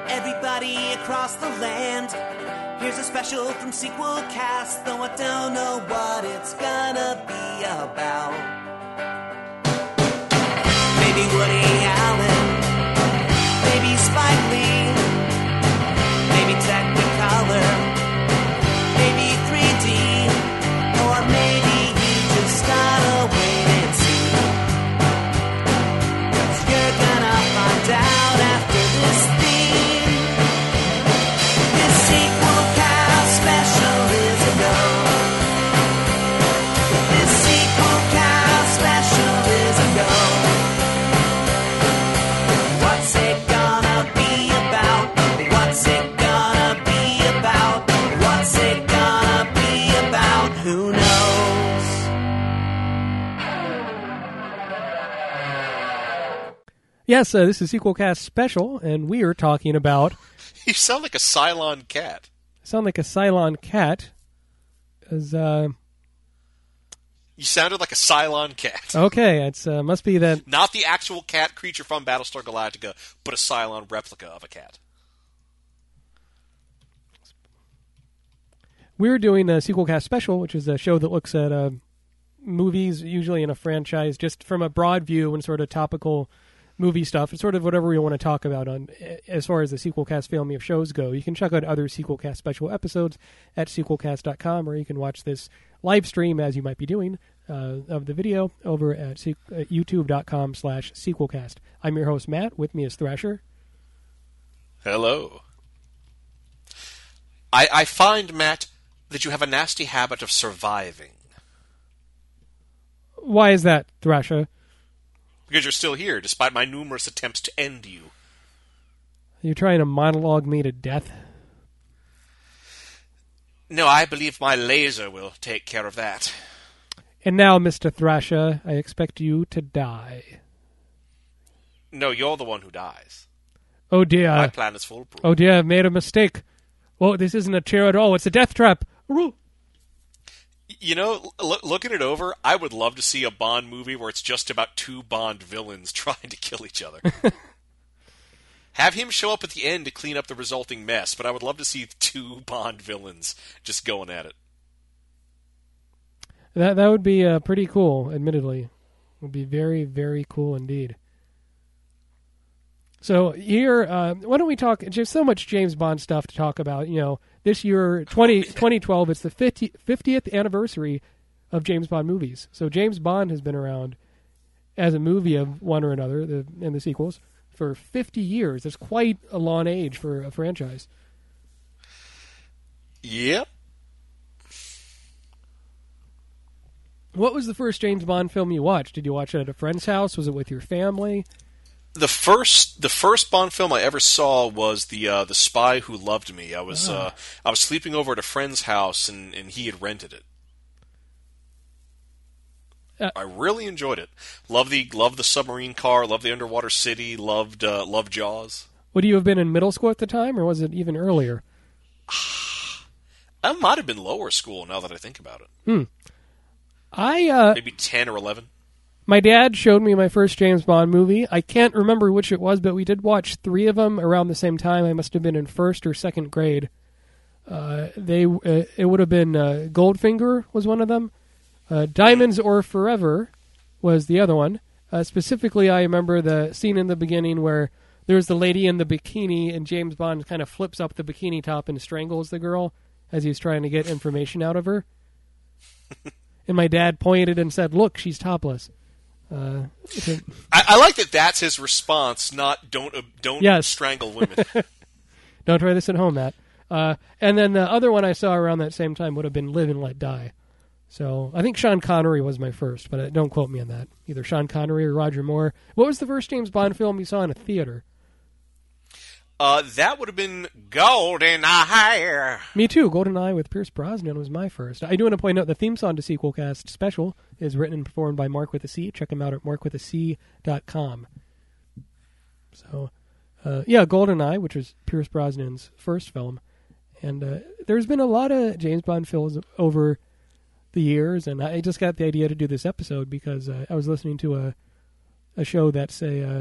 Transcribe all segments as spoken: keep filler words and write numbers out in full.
Everybody across the land, here's a special from Sequel Cast, though I don't know what it's gonna be about. Maybe Woody Allen, maybe Spike Lee, maybe Technicolor, maybe three D, or maybe you just gotta wait and see. 'Cause you're gonna find out after this theme. This Sequel Cast special is a go. This Sequel Cast special is a go. What's it gonna be about? What's it gonna be about? What's it gonna be about? Who knows? Yes, uh, this is Sequel Cast Special, and we are talking about... You sound like a Cylon cat. sound like a Cylon cat. As, uh, You sounded like a Cylon cat. okay, it's uh, must be that... Not the actual cat creature from Battlestar Galactica, but a Cylon replica of a cat. We're doing a Sequel Cast Special, which is a show that looks at uh, movies, usually in a franchise, just from a broad view and sort of topical movie stuff. It's sort of whatever we want to talk about on as far as the Sequel Cast family of shows go. You can check out other Sequel Cast Special episodes at sequel cast dot com, or you can watch this live stream, as you might be doing, uh, of the video over at, se- at youtube dot com slash sequelcast. I'm your host, Matt. With me is Thrasher. Hello. I, I find, Matt, that you have a nasty habit of surviving. Why is that, Thrasher? Because you're still here, despite my numerous attempts to end you. You're trying to monologue me to death? No, I believe my laser will take care of that. And now, Mister Thrasher, I expect you to die. No, you're the one who dies. Oh dear. My plan is foolproof. Oh dear, I've made a mistake. Oh, this isn't a chair at all. It's a death trap. Ooh. You know, l- looking it over, I would love to see a Bond movie where it's just about two Bond villains trying to kill each other. Have him show up at the end to clean up the resulting mess, but I would love to see two Bond villains just going at it. That that would be uh, pretty cool, admittedly. It would be very, very cool indeed. So here, uh, why don't we talk, there's so much James Bond stuff to talk about. You know, this year, twenty, twenty twelve, it's the fifty, fiftieth anniversary of James Bond movies. So James Bond has been around as a movie of one or another, the, and the sequels, for fifty years. That's quite a long age for a franchise. Yep. What was the first James Bond film you watched? Did you watch it at a friend's house? Was it with your family? The first, the first Bond film I ever saw was the uh, the Spy Who Loved Me. I was Oh. uh, I was sleeping over at a friend's house, and, and he had rented it. Uh, I really enjoyed it. Love the love the submarine car. Love the underwater city. Loved uh, loved Jaws. Would you have been in middle school at the time, or was it even earlier? I might have been lower school now that I think about it. Hmm. I uh, Maybe ten or eleven. My dad showed me my first James Bond movie. I can't remember which it was, but we did watch three of them around the same time. I must have been in first or second grade. Uh, they uh, it would have been uh, Goldfinger was one of them. Uh, Diamonds or Forever was the other one. Uh, specifically, I remember the scene in the beginning where there's the lady in the bikini, and James Bond kind of flips up the bikini top and strangles the girl as he's trying to get information out of her. And my dad pointed and said, "Look, she's topless." Uh, I, I like that. That's his response. Not don't uh, don't Yes. strangle women. Don't try this at home, Matt. Uh, and then the other one I saw around that same time would have been Live and Let Die. So I think Sean Connery was my first, but uh, don't quote me on that. Either Sean Connery or Roger Moore. What was the first James Bond film you saw in a theater? Uh, that would have been GoldenEye. Me too. GoldenEye with Pierce Brosnan was my first. I do want to point out the theme song to Sequel Cast Special is written and performed by Mark with a C. Check him out at mark with a c dot com. So, uh, yeah, GoldenEye, which was Pierce Brosnan's first film. And uh, there's been a lot of James Bond films over the years, and I just got the idea to do this episode because uh, I was listening to a a show that's a uh,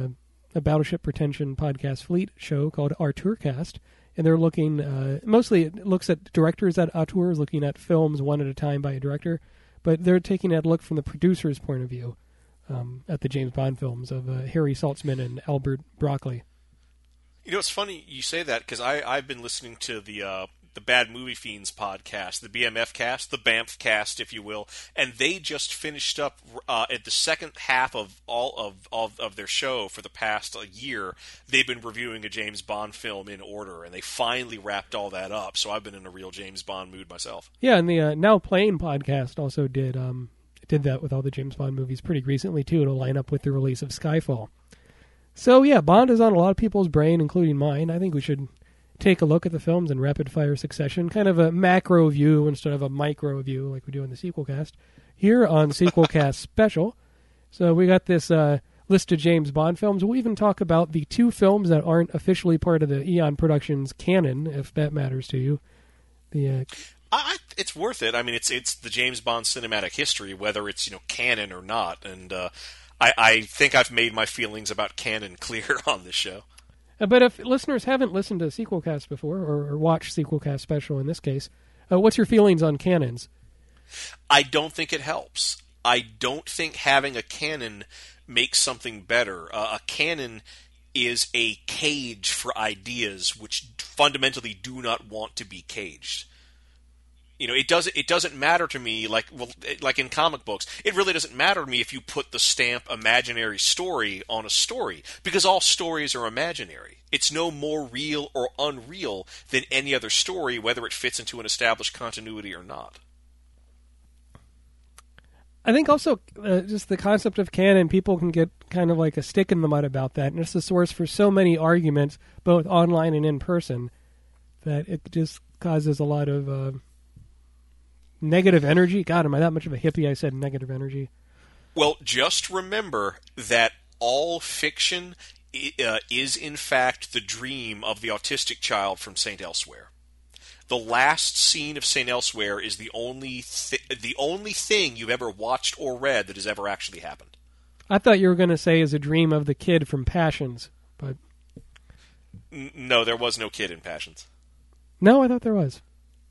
a Battleship Pretension podcast fleet show called Artourcast, and they're looking, uh, mostly it looks at directors at auteurs, looking at films one at a time by a director, but they're taking a look from the producer's point of view um, at the James Bond films of uh, Harry Saltzman and Albert Broccoli. You know, it's funny you say that because I've been listening to the uh, the Bad Movie Fiends podcast, the B M F cast, the Banff cast, if you will, and they just finished up uh, at the second half of all of, of, of their show for the past uh, year. They've been reviewing a James Bond film in order, and they finally wrapped all that up, so I've been in a real James Bond mood myself. Yeah, and the uh, Now Playing podcast also did um, did that with all the James Bond movies pretty recently, too, to line up with the release of Skyfall. So, yeah, Bond is on a lot of people's brain, including mine. I think we should take a look at the films in rapid-fire succession, kind of a macro view instead of a micro view like we do in the Sequelcast, here on Sequelcast Special. So we got this uh, list of James Bond films. We'll even talk about the two films that aren't officially part of the Eon Productions canon, if that matters to you. The uh, I, it's worth it. I mean, it's it's the James Bond cinematic history, whether it's, you know, canon or not, and uh, I, I think I've made my feelings about canon clear on this show. Uh, but if listeners haven't listened to Sequelcast before, or, or watched Sequelcast Special in this case, uh, what's your feelings on canons? I don't think it helps. I don't think having a canon makes something better. Uh, a canon is a cage for ideas which fundamentally do not want to be caged. You know, it doesn't. It doesn't matter to me. Like, well, like in comic books, it really doesn't matter to me if you put the stamp "imaginary story" on a story, because all stories are imaginary. It's no more real or unreal than any other story, whether it fits into an established continuity or not. I think also uh, just the concept of canon, people can get kind of like a stick in the mud about that, and it's the source for so many arguments, both online and in person, that it just causes a lot of uh, negative energy. God, am I that much of a hippie? I said negative energy. Well, just remember that all fiction uh, is, in fact, the dream of the autistic child from Saint Elsewhere. The last scene of Saint Elsewhere is the only th- the only thing you've ever watched or read that has ever actually happened. I thought you were going to say is a dream of the kid from Passions, but N- no, there was no kid in Passions. no, I thought there was.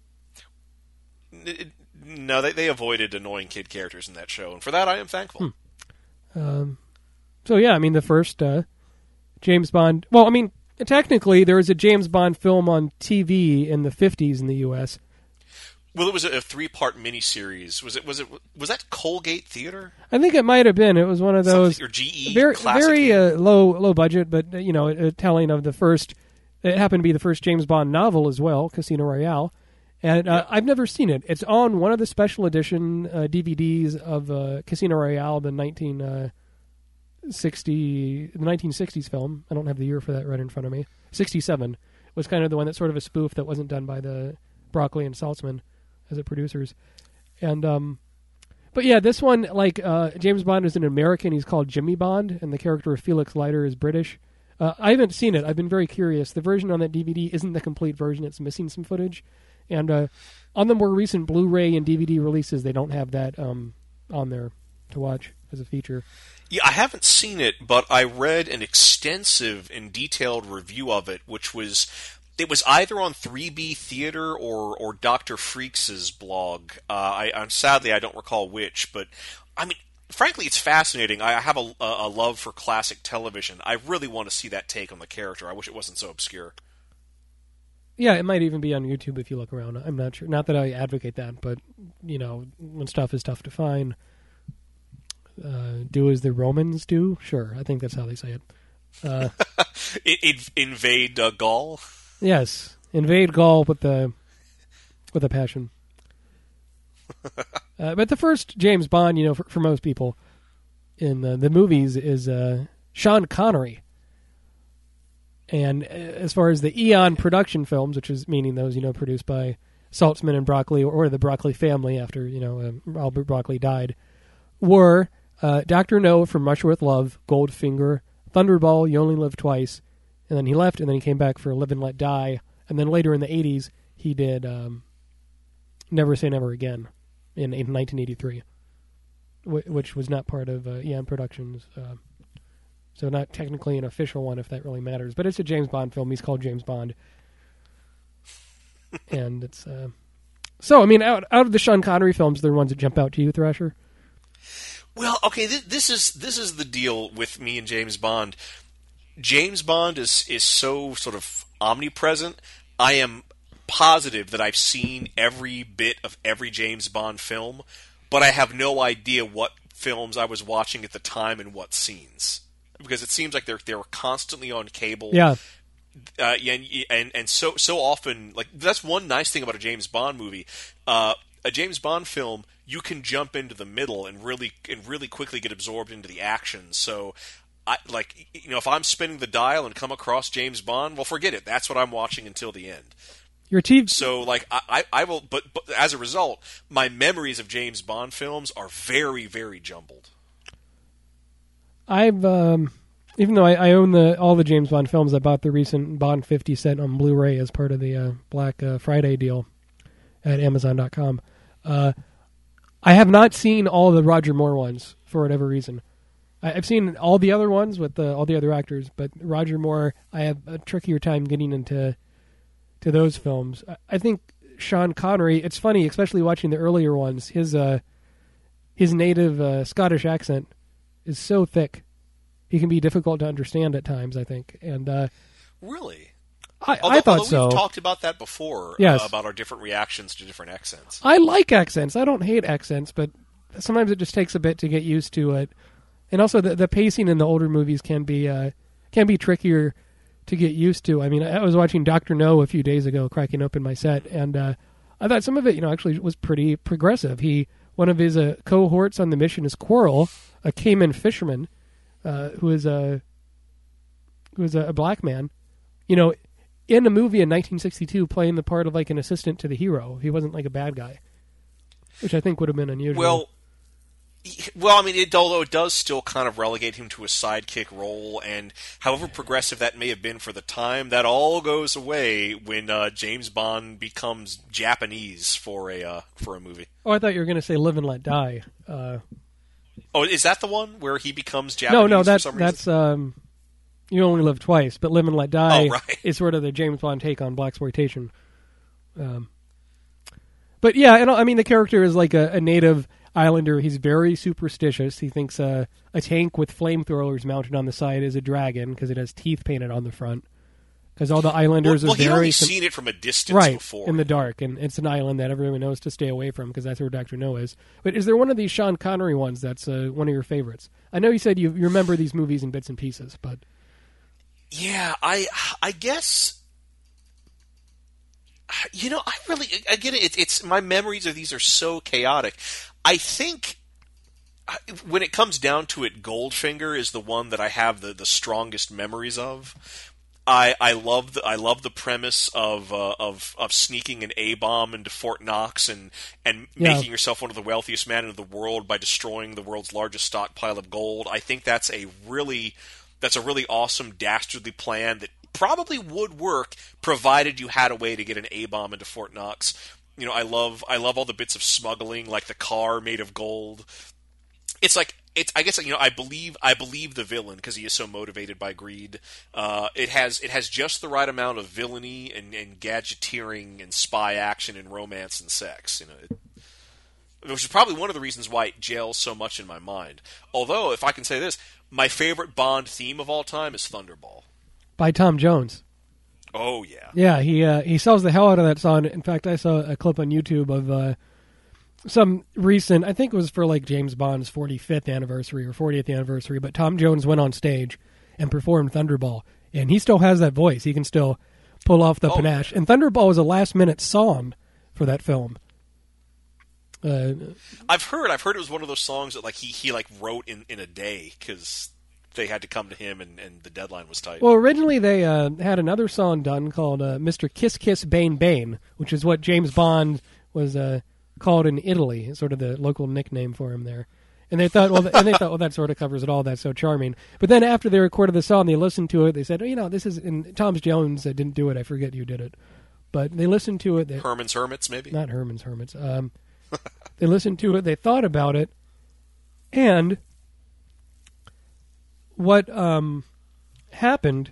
N- no, they they avoided annoying kid characters in that show, and for that I am thankful. Hmm. Um, so yeah, I mean the first uh, James Bond. Well, I mean. Technically, there was a James Bond film on T V in the fifties in the U S Well, it was a three-part miniseries. Was it? Was it? Was that Colgate Theater? I think it might have been. It was one of those Something, or G E very classic very uh, low low budget, but uh, you know, a, a telling of the first. It happened to be the first James Bond novel as well, Casino Royale, and uh, yeah. I've never seen it. It's on one of the special edition uh, D V Ds of uh, Casino Royale, the nineteen. Uh, sixty the nineteen sixties film. I don't have the year for that right in front of me. sixty-seven was kind of the one that's sort of a spoof that wasn't done by the Broccoli and Saltzman as the producers. And um but yeah, this one, like uh James Bond is an American. He's called Jimmy Bond, and the character of Felix Leiter is British. Uh, I haven't seen it. I've been very curious. The version on that D V D isn't the complete version. It's missing some footage. And uh on the more recent Blu-ray and D V D releases, they don't have that um on there to watch as a feature. Yeah, I haven't seen it, but I read an extensive and detailed review of it, which was it was either on three B Theater or or Doctor Freaks' blog. Uh, I, I'm sadly I don't recall which, but I mean, frankly, it's fascinating. I have a, a love for classic television. I really want to see that take on the character. I wish it wasn't so obscure. Yeah, it might even be on YouTube if you look around. I'm not sure. Not that I advocate that, but you know, when stuff is tough to find. Uh, do as the Romans do? Sure, I think that's how they say it. Uh, it, it invade uh, Gaul? Yes, invade Gaul with the with a passion. uh, but the first James Bond, you know, for, for most people in the, the movies is uh, Sean Connery. And as far as the Eon production films, which is meaning those, you know, produced by Saltzman and Broccoli or the Broccoli family after, you know, um, Albert Broccoli died, were Uh, Doctor No from Much With Love, Goldfinger, Thunderball, You Only Live Twice, and then he left, and then he came back for Live and Let Die, and then later in the eighties, he did um, Never Say Never Again in, in nineteen eighty-three, w- which was not part of uh, Eon Productions' uh, so not technically an official one, if that really matters. But it's a James Bond film. He's called James Bond, and it's uh, so. I mean, out out of the Sean Connery films, they're the ones that jump out to you, Thrasher. Well, okay, th- this is this is the deal with me and James Bond. James Bond is is so sort of omnipresent. I am positive that I've seen every bit of every James Bond film, but I have no idea what films I was watching at the time and what scenes, because it seems like they're they were constantly on cable. Yeah. Uh, and and and so so often, like, that's one nice thing about a James Bond movie. Uh, a James Bond film, you can jump into the middle and really and really quickly get absorbed into the action. So, I like you know if I'm spinning the dial and come across James Bond, well, forget it. That's what I'm watching until the end. Your T V. So, like, I, I, I will, but, but as a result, my memories of James Bond films are very, very jumbled. I've, um, even though I, I own the all the James Bond films, I bought the recent Bond fifty set on Blu-ray as part of the uh, Black uh, Friday deal at Amazon dot com. Uh, I have not seen all the Roger Moore ones for whatever reason. I, I've seen all the other ones with the, all the other actors, but Roger Moore, I have a trickier time getting into to those films. I, I think Sean Connery, it's funny, especially watching the earlier ones, his uh, his native uh, Scottish accent is so thick. He can be difficult to understand at times, I think. And uh, Really? I, Although, I thought although so. We've talked about that before, Yes. uh, about our different reactions to different accents. I like accents. I don't hate accents, but sometimes it just takes a bit to get used to it. And also, the, the pacing in the older movies can be uh, can be trickier to get used to. I mean, I was watching Doctor No a few days ago, cracking open my set, and uh, I thought some of it, you know, actually was pretty progressive. He one of his uh, cohorts on the mission is Quarrel, a Cayman fisherman, uh, who is a who is a, a black man. You know, in a movie in nineteen sixty-two, playing the part of like an assistant to the hero. He wasn't like a bad guy, which I think would have been unusual. Well, well, I mean, it, although it does still kind of relegate him to a sidekick role, and however progressive that may have been for the time, that all goes away when uh, James Bond becomes Japanese for a uh, for a movie. Oh, I thought you were going to say Live and Let Die. Uh, oh, is that the one where he becomes Japanese? No, no, for that's some reason? that's um, You Only Live Twice, but Live and Let Die Oh, right. is sort of the James Bond take on blaxploitation. Um, but yeah, and I mean the character is like a, a native islander. He's very superstitious. He thinks uh, a tank with flamethrowers mounted on the side is a dragon because it has teeth painted on the front. Because all the islanders well, are well, he'd very only sim- seen it from a distance right before. in the dark, and it's an island that everyone knows to stay away from because that's where Doctor No is. But is there one of these Sean Connery ones that's uh, one of your favorites? I know you said you, you remember these movies in bits and pieces, but Yeah, I I guess you know I really I get it. It's, it's my memories of these are so chaotic. I think when it comes down to it, Goldfinger is the one that I have the, the strongest memories of. I, I love the I love the premise of uh, of of sneaking an A bomb into Fort Knox and and Yeah. making yourself one of the wealthiest men in the world by destroying the world's largest stockpile of gold. I think that's a really that's a really awesome dastardly plan that probably would work provided you had a way to get an A bomb into Fort Knox. You know, I love I love all the bits of smuggling, like the car made of gold. It's like it's. I guess you know. I believe. I believe the villain because he is so motivated by greed. Uh, it has. It has just the right amount of villainy and, and gadgeteering and spy action and romance and sex. You know, it, which is probably one of the reasons why it gels so much in my mind. Although, if I can say this, my favorite Bond theme of all time is Thunderball. by Tom Jones. Oh yeah. Yeah, he uh, he sells the hell out of that song. In fact, I saw a clip on YouTube of uh, some recent, I think it was for like James Bond's forty-fifth anniversary or fortieth anniversary, but Tom Jones went on stage and performed Thunderball, and he still has that voice. He can still pull off the Oh. panache. And Thunderball was a last-minute song for that film. Uh, I've heard. I've heard it was one of those songs that like he, he like wrote in, in a day because they had to come to him and, and the deadline was tight. well, originally they uh, had another song done called uh, Mister Kiss Kiss Bane Bane, which is what James Bond was uh, called in Italy, sort of the local nickname for him there. And they thought, well, th- and they thought, well, that sort of covers it all. That's so charming. But then after they recorded the song, they listened to it. They said, oh, you know, this is. And Tom Jones uh, didn't do it. I forget who did it, but they listened to it. They, Herman's Hermits, maybe. not Herman's Hermits. Um, they listened to it. They thought about it, and what um, happened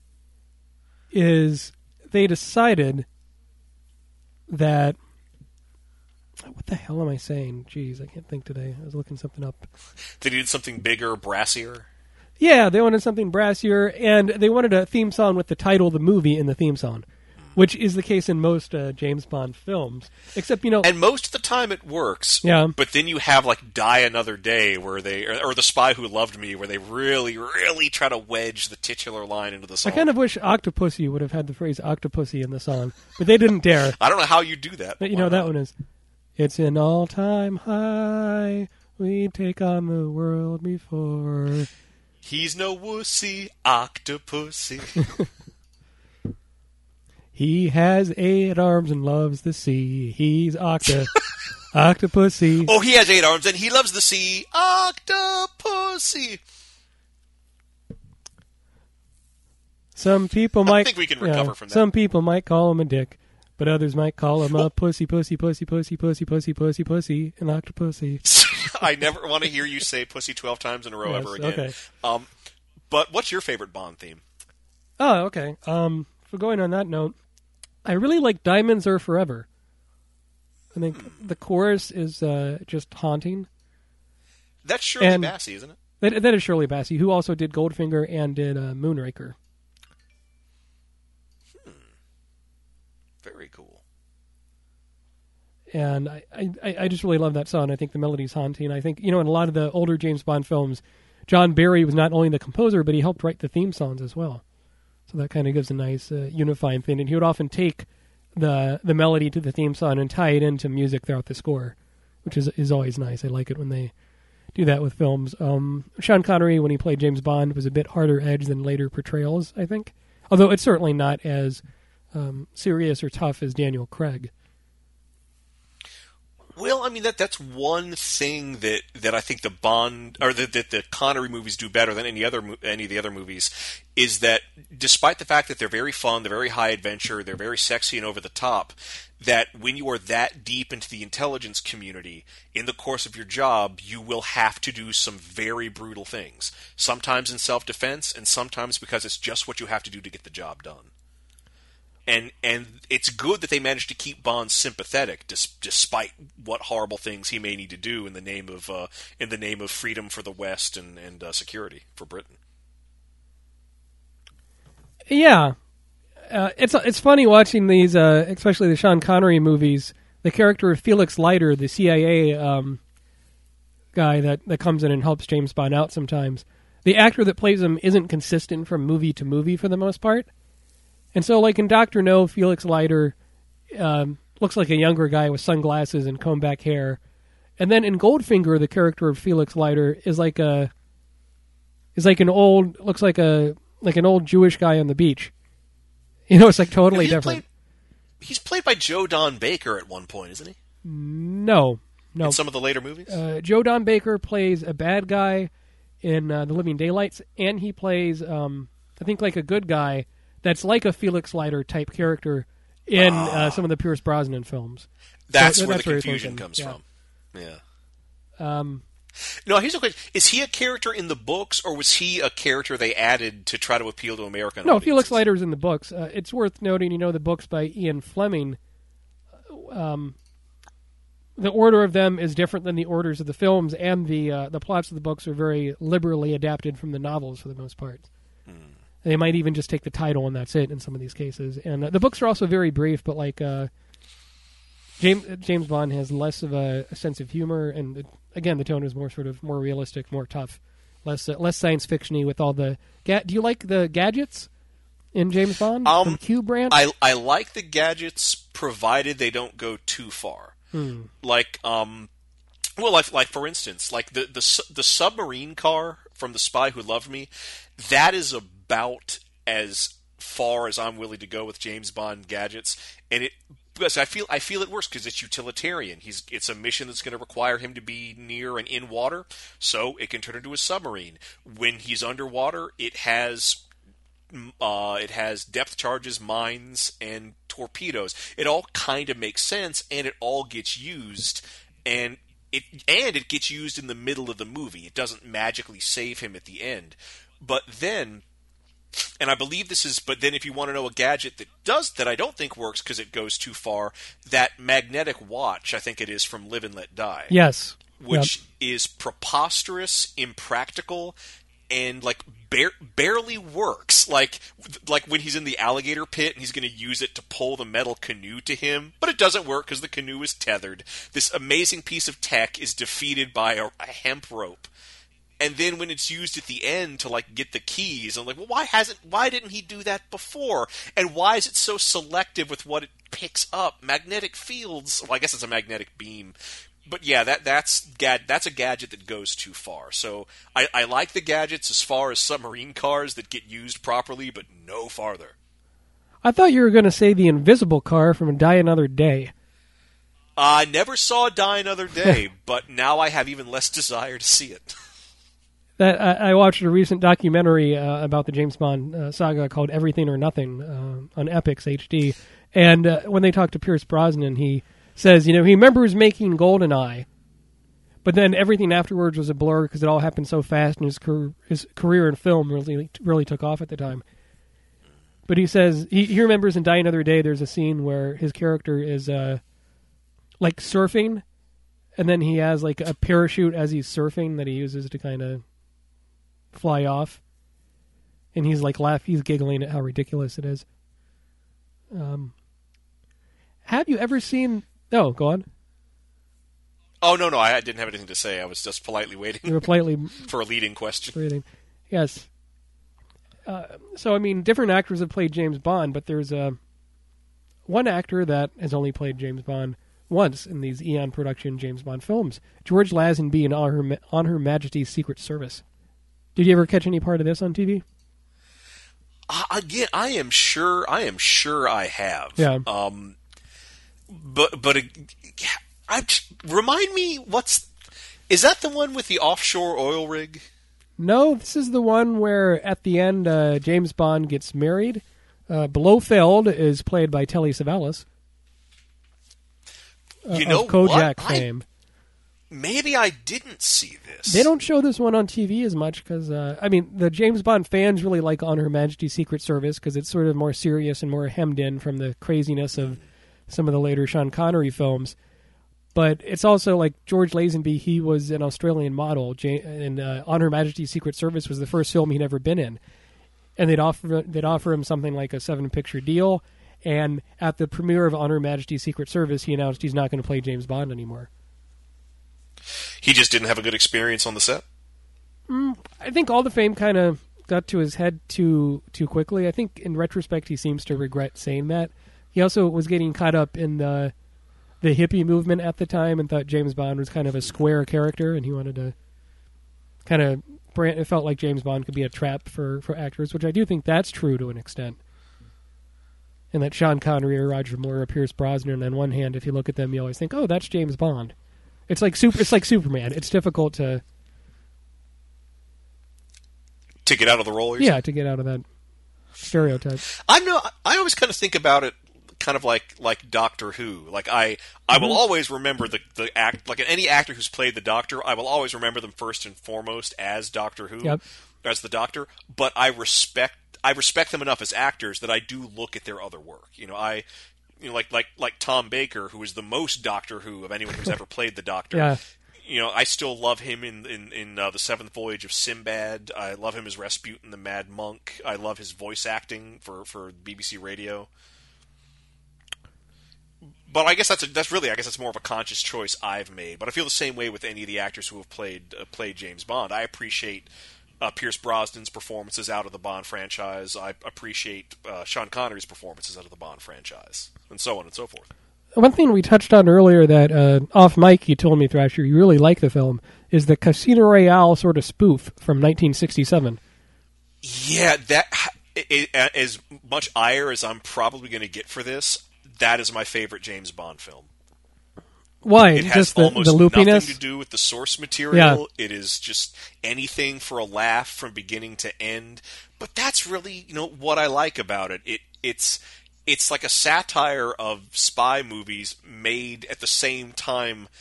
is they decided that... What the hell am I saying? Jeez, I can't think today. I was looking something up. They needed something bigger, brassier. Yeah, they wanted something brassier, and they wanted a theme song with the title of the movie in the theme song, which is the case in most uh, James Bond films. Except, you know... And most of the time it works. Yeah. But then you have, like, Die Another Day, where they... Or, or The Spy Who Loved Me, where they really, really try to wedge the titular line into the song. I kind of wish Octopussy would have had the phrase Octopussy in the song, but they didn't dare. I don't know how you do that. But you know, that one is... It's an all-time high, we take on the world before... He's no wussy, Octopussy. He has eight arms and loves the sea. He's Octa... Octopussy. Oh, he has eight arms and he loves the sea. Octopussy. Some people might... I think we can recover yeah, from that. Some people might call him a dick. But others might call him a pussy, pussy, pussy, pussy, pussy, pussy, pussy, pussy, an octopussy. I never want to hear you say pussy twelve times in a row Yes, ever again. okay. Um, but what's your favorite Bond theme? Oh, okay. Um, so going on that note, I really like Diamonds Are Forever. I think the chorus is uh, just haunting. That's Shirley And- Bassey, isn't it? That, that is Shirley Bassey, who also did Goldfinger and did uh, Moonraker. Very cool. And I, I, I just really love that song. I think the melody's haunting. I think, you know, in a lot of the older James Bond films, John Barry was not only the composer, but he helped write the theme songs as well. So that kind of gives a nice uh, unifying thing. And he would often take the the melody to the theme song and tie it into music throughout the score, which is is always nice. I like it when they do that with films. Um, Sean Connery, when he played James Bond, was a bit harder edged than later portrayals, I think. Although it's certainly not as um, serious or tough as Daniel Craig. Well, I mean that that's one thing that, that I think the Bond or that, that the Connery movies do better than any other mo- any of the other movies is that despite the fact that they're very fun, they're very high adventure, they're very sexy and over the top, that when you are that deep into the intelligence community in the course of your job, you will have to do some very brutal things. Sometimes in self-defense, and sometimes because it's just what you have to do to get the job done. And and it's good that they managed to keep Bond sympathetic, dis- despite what horrible things he may need to do in the name of uh, in the name of freedom for the West and and uh, security for Britain. Yeah, uh, it's it's funny watching these, uh, especially the Sean Connery movies. The character of Felix Leiter, the C I A um, guy that, that comes in and helps James Bond out sometimes. The actor that plays him isn't consistent from movie to movie for the most part. And so, like in Doctor No, Felix Leiter um, looks like a younger guy with sunglasses and combed back hair. And then in Goldfinger, the character of Felix Leiter is like a is like an old looks like a like an old Jewish guy on the beach. You know, it's like totally he's different. Played, he's played by Joe Don Baker at one point, isn't he? No, no. In some of the later movies. Uh, Joe Don Baker plays a bad guy in uh, The Living Daylights, and he plays, um, I think, like a good guy that's like a Felix Leiter type character in oh. uh, some of the Pierce Brosnan films. That's So, where that's the where he's confusion thinking, comes yeah. from. Yeah. Um, No, here's a question: is he a character in the books, or was he a character they added to try to appeal to American no, audiences? Felix Leiter's in the books. Uh, it's worth noting, you know, the books by Ian Fleming. Um, the order of them is different than the orders of the films, and the uh, the plots of the books are very liberally adapted from the novels for the most part. Hmm. They might even just take the title and that's it in some of these cases. And uh, the books are also very brief, but like uh, James James Bond has less of a, a sense of humor, and uh, again, the tone is more sort of more realistic, more tough, less uh, less science fictiony with all the. Ga- Do you like the gadgets in James Bond Um, from Q brand? I I like the gadgets, provided they don't go too far. Hmm. Like um, well, like like for instance, like the the su- the submarine car from The Spy Who Loved Me, that is about as far as I'm willing to go with James Bond gadgets, and it. Because I feel I feel it works because it's utilitarian. He's it's a mission that's going to require him to be near and in water, so it can turn into a submarine. When he's underwater, it has uh, it has depth charges, mines, and torpedoes. It all kind of makes sense, and it all gets used, and it and it gets used in the middle of the movie. It doesn't magically save him at the end. but then, and I believe this is, but then if you want to know a gadget that does, that I don't think works because it goes too far, that magnetic watch, I think it is from Live and Let Die. Yes. Which Yep. is preposterous, impractical, and like bare, barely works. Like like when he's in the alligator pit and he's going to use it to pull the metal canoe to him, but it doesn't work because the canoe is tethered. This amazing piece of tech is defeated by a, a hemp rope. And then when it's used at the end to like get the keys, I'm like, well, why hasn't? Why didn't he do that before? And why is it so selective with what it picks up? Magnetic fields. Well, I guess it's a magnetic beam. But yeah, that that's gad, that's a gadget that goes too far. So I, I like the gadgets as far as submarine cars that get used properly, but no farther. I thought you were going to say the invisible car from Die Another Day. I never saw Die Another Day, but now I have even less desire to see it. That I, I watched a recent documentary uh, about the James Bond uh, saga called Everything or Nothing uh, on Epix H D, and uh, when they talked to Pierce Brosnan, he says, you know, he remembers making GoldenEye, but then everything afterwards was a blur because it all happened so fast, and his car- his career in film really really took off at the time. But he says he, he remembers in Die Another Day, there's a scene where his character is uh, like surfing, and then he has like a parachute as he's surfing that he uses to kind of fly off, and he's like laugh, he's giggling at how ridiculous it is. Um, have you ever seen? No, go on. Oh no, no, I didn't have anything to say. I was just politely waiting. You were politely for a leading question. breathing. Yes. Uh, so I mean, different actors have played James Bond, but there's uh, one actor that has only played James Bond once in these Eon production James Bond films. George Lazenby in On Her, On Her Majesty's Secret Service. Did you ever catch any part of this on T V? Uh, again, I am sure. I am sure I have. Yeah. Um, but but uh, I remind me, what's is that the one with the offshore oil rig? No, this is the one where at the end uh, James Bond gets married. Uh, Blofeld is played by Telly Savalas. Uh, You know of Kojak what? fame. I, maybe I didn't see this. They don't show this one on T V as much because, uh, I mean, the James Bond fans really like On Her Majesty's Secret Service because it's sort of more serious and more hemmed in from the craziness of some of the later Sean Connery films. But it's also like George Lazenby, he was an Australian model, and uh, On Her Majesty's Secret Service was the first film he'd ever been in. And they'd offer, they'd offer him something like a seven-picture deal, and at the premiere of On Her Majesty's Secret Service, he announced he's not going to play James Bond anymore. He just didn't have a good experience on the set? Mm, I think all the fame kind of got to his head too too quickly. I think in retrospect he seems to regret saying that. He also was getting caught up in the the hippie movement at the time and thought James Bond was kind of a square character, and he wanted to kind of brand, it felt like James Bond could be a trap for, for actors, which I do think that's true to an extent. And that Sean Connery or Roger Moore or Pierce Brosnan, on one hand, if you look at them, you always think, oh, that's James Bond. It's like super. It's like Superman. It's difficult to To get out of the role? you're yeah saying? to get out of that stereotype. I know. I always kind of think about it kind of like like Doctor Who. Like I, I will Mhm. always remember the the act. Like any actor who's played the Doctor, I will always remember them first and foremost as Doctor Who, Yep. as the Doctor. But I respect I respect them enough as actors that I do look at their other work. You know, I. You know, like like like Tom Baker, who is the most Doctor Who of anyone who's ever played the Doctor. Yeah. You know, I still love him in in, in uh, the Seventh Voyage of Sinbad. I love him as Rasputin the Mad Monk. I love his voice acting for, for B B C Radio. But I guess that's a, that's really I guess that's more of a conscious choice I've made. But I feel the same way with any of the actors who have played uh, played James Bond. I appreciate uh, Pierce Brosnan's performances out of the Bond franchise. I appreciate uh, Sean Connery's performances out of the Bond franchise, and so on and so forth. One thing we touched on earlier that uh, off mic you told me, Thrasher, you really like the film, is the Casino Royale sort of spoof from nineteen sixty-seven. Yeah, that it, it, as much ire as I'm probably going to get for this, that is my favorite James Bond film. Why? It has Just the, almost the loopiness? nothing to do with the source material. Yeah. It is just anything for a laugh from beginning to end. But that's really, you know, what I like about it. It it's it's like a satire of spy movies made at the same time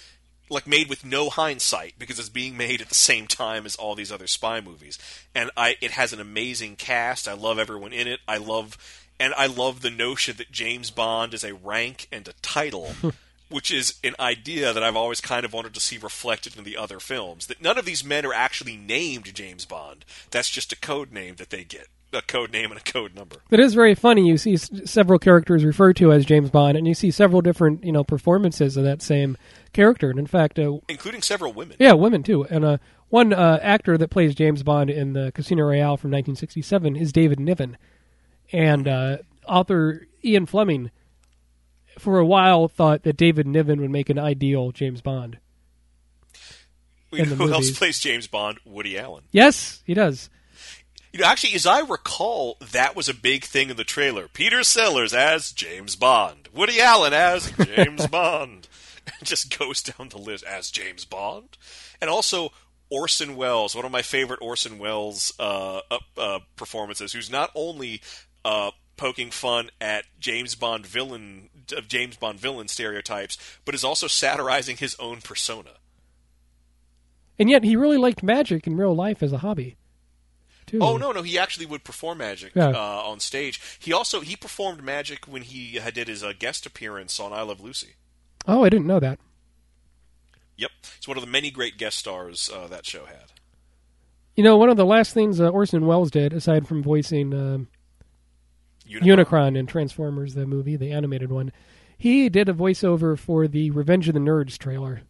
like made with no hindsight because it's being made at the same time as all these other spy movies. And I it has an amazing cast. I love everyone in it. I love and I love the notion that James Bond is a rank and a title, which is an idea that I've always kind of wanted to see reflected in the other films. That none of these men are actually named James Bond. That's just a code name that they get. A code name and a code number. It is very funny. You see s- several characters referred to as James Bond, and you see several different, you know, performances of that same character. And in fact, uh, including several women. Yeah, women too. And uh, one uh, actor that plays James Bond in the Casino Royale from nineteen sixty-seven is David Niven, and uh, author Ian Fleming, for a while, thought that David Niven would make an ideal James Bond. You know, who else plays James Bond? Woody Allen. Yes, he does. You know, actually, as I recall, that was a big thing in the trailer. Peter Sellers as James Bond. Woody Allen as James Bond. Just goes down the list as James Bond. And also Orson Welles, one of my favorite Orson Welles uh, uh, performances, who's not only uh, poking fun at James Bond villain of James Bond villain stereotypes, but is also satirizing his own persona. And yet, he really liked magic in real life as a hobby. Too. Oh no, no, he actually would perform magic yeah. uh, on stage. He also he performed magic when he had did his uh, guest appearance on I Love Lucy. Oh, I didn't know that. Yep, it's one of the many great guest stars uh, that show had. You know, one of the last things uh, Orson Welles did, aside from voicing um, Unicron. Unicron in Transformers, the movie, the animated one, he did a voiceover for the Revenge of the Nerds trailer.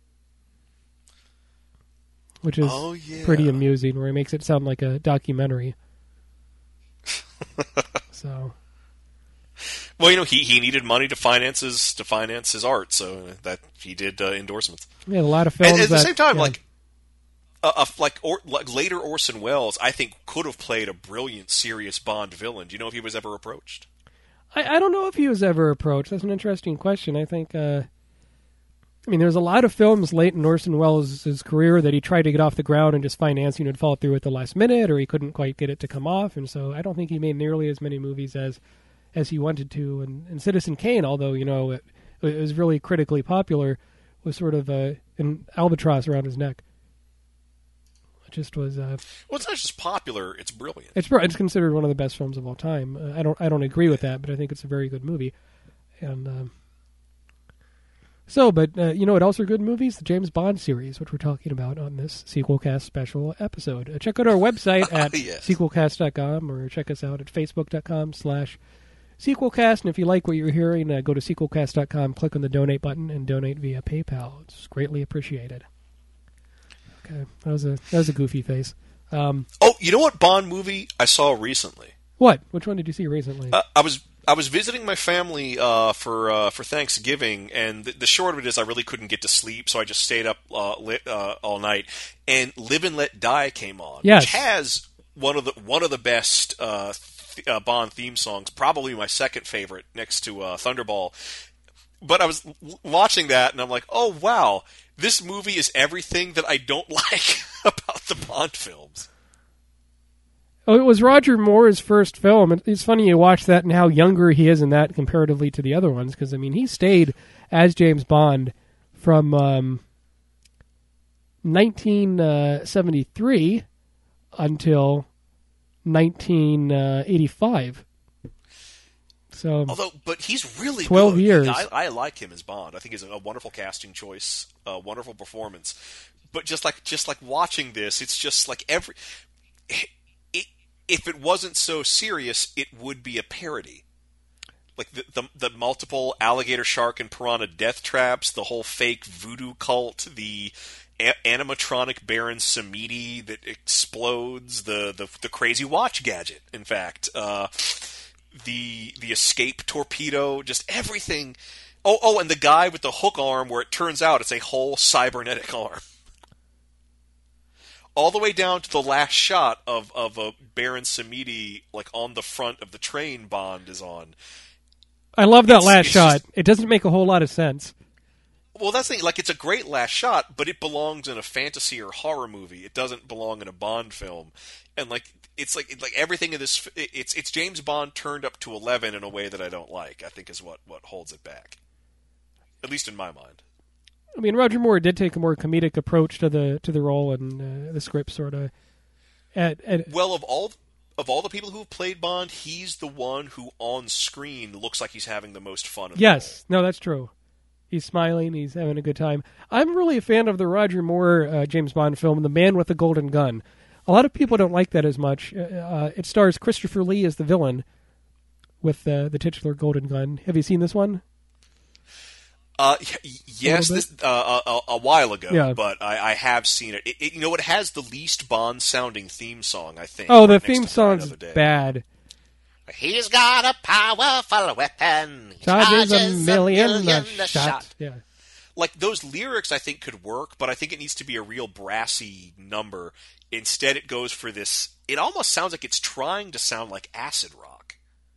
Which is oh, yeah. pretty amusing, where he makes it sound like a documentary. So, well, you know, he, he needed money to finance his to finance his art, so that he did uh, endorsements. Yeah, a lot of films. And at that, the same time, yeah. like, uh, uh, like or, like later Orson Welles, I think could have played a brilliant, serious Bond villain. Do you know if he was ever approached? I, I don't know if he was ever approached. That's an interesting question. I think. Uh, I mean, there's a lot of films late in Orson Welles' career that he tried to get off the ground and just financing would fall through at the last minute, or he couldn't quite get it to come off, and so I don't think he made nearly as many movies as as he wanted to. And, and Citizen Kane, although, you know, it, it was really critically popular, was sort of uh, an albatross around his neck. It just was... Uh, well, it's not just popular, it's brilliant. It's, it's considered one of the best films of all time. Uh, I don't I don't agree with that, but I think it's a very good movie. And... Um, So, but uh, you know what else are good movies? The James Bond series, which we're talking about on this Sequelcast special episode. Uh, check out our website at yes. sequelcast dot com or check us out at facebook.com slash sequelcast. And if you like what you're hearing, uh, go to sequelcast dot com, click on the donate button, and donate via PayPal. It's greatly appreciated. Okay, that was a that was a goofy face. Um, oh, you know what Bond movie I saw recently? What? Which one did you see recently? Uh, I was... I was visiting my family uh, for uh, for Thanksgiving, and the, the short of it is I really couldn't get to sleep, so I just stayed up uh, lit, uh, all night. And Live and Let Die came on, yes. which has one of the one of the best uh, th- uh, Bond theme songs, probably my second favorite, next to uh, Thunderball. But I was l- watching that, and I'm like, oh wow, this movie is everything that I don't like about the Bond films. Oh, it was Roger Moore's first film. It's funny you watch that and how younger he is in that comparatively to the other ones, because, I mean, he stayed as James Bond from um, nineteen seventy-three until nineteen eighty-five. So, although, but he's really twelve good. years. I, I like him as Bond. I think he's a wonderful casting choice, a wonderful performance. But just like just like watching this, it's just like every. It, if it wasn't so serious, it would be a parody. Like the, the the multiple alligator, shark, and piranha death traps, the whole fake voodoo cult, the a- animatronic Baron Samedi that explodes, the, the the crazy watch gadget. In fact, uh, the the escape torpedo, just everything. Oh, oh, and the guy with the hook arm, where it turns out it's a whole cybernetic arm. All the way down to the last shot of of a Baron Samedi, like on the front of the train Bond is on. I love that it's, last it's shot. Just, it doesn't make a whole lot of sense. Well, that's the thing. Like, it's a great last shot, but it belongs in a fantasy or horror movie. It doesn't belong in a Bond film. And like, it's like like everything in this. It's it's James Bond turned up to eleven in a way that I don't like. I think is what what holds it back, at least in my mind. I mean, Roger Moore did take a more comedic approach to the to the role, and uh, the script sort of. At, at Well, of all of all the people who have played Bond, he's the one who on screen looks like he's having the most fun. Of yes, no, that's true. He's smiling. He's having a good time. I'm really a fan of the Roger Moore uh, James Bond film, The Man with the Golden Gun. A lot of people don't like that as much. Uh, uh, it stars Christopher Lee as the villain with uh, the titular golden gun. Have you seen this one? Uh, y- yes, this uh, a, a while ago, Yeah. but I, I have seen it. It, it. You know, it has the least Bond-sounding theme song, I think. Oh, the right next theme to Die song's Another Day. bad. He's got a powerful weapon. He Charges a charges million, a million a a shot. shot. Yeah. Like, those lyrics, I think, could work, but I think it needs to be a real brassy number. Instead, it goes for this... It almost sounds like it's trying to sound like acid rock.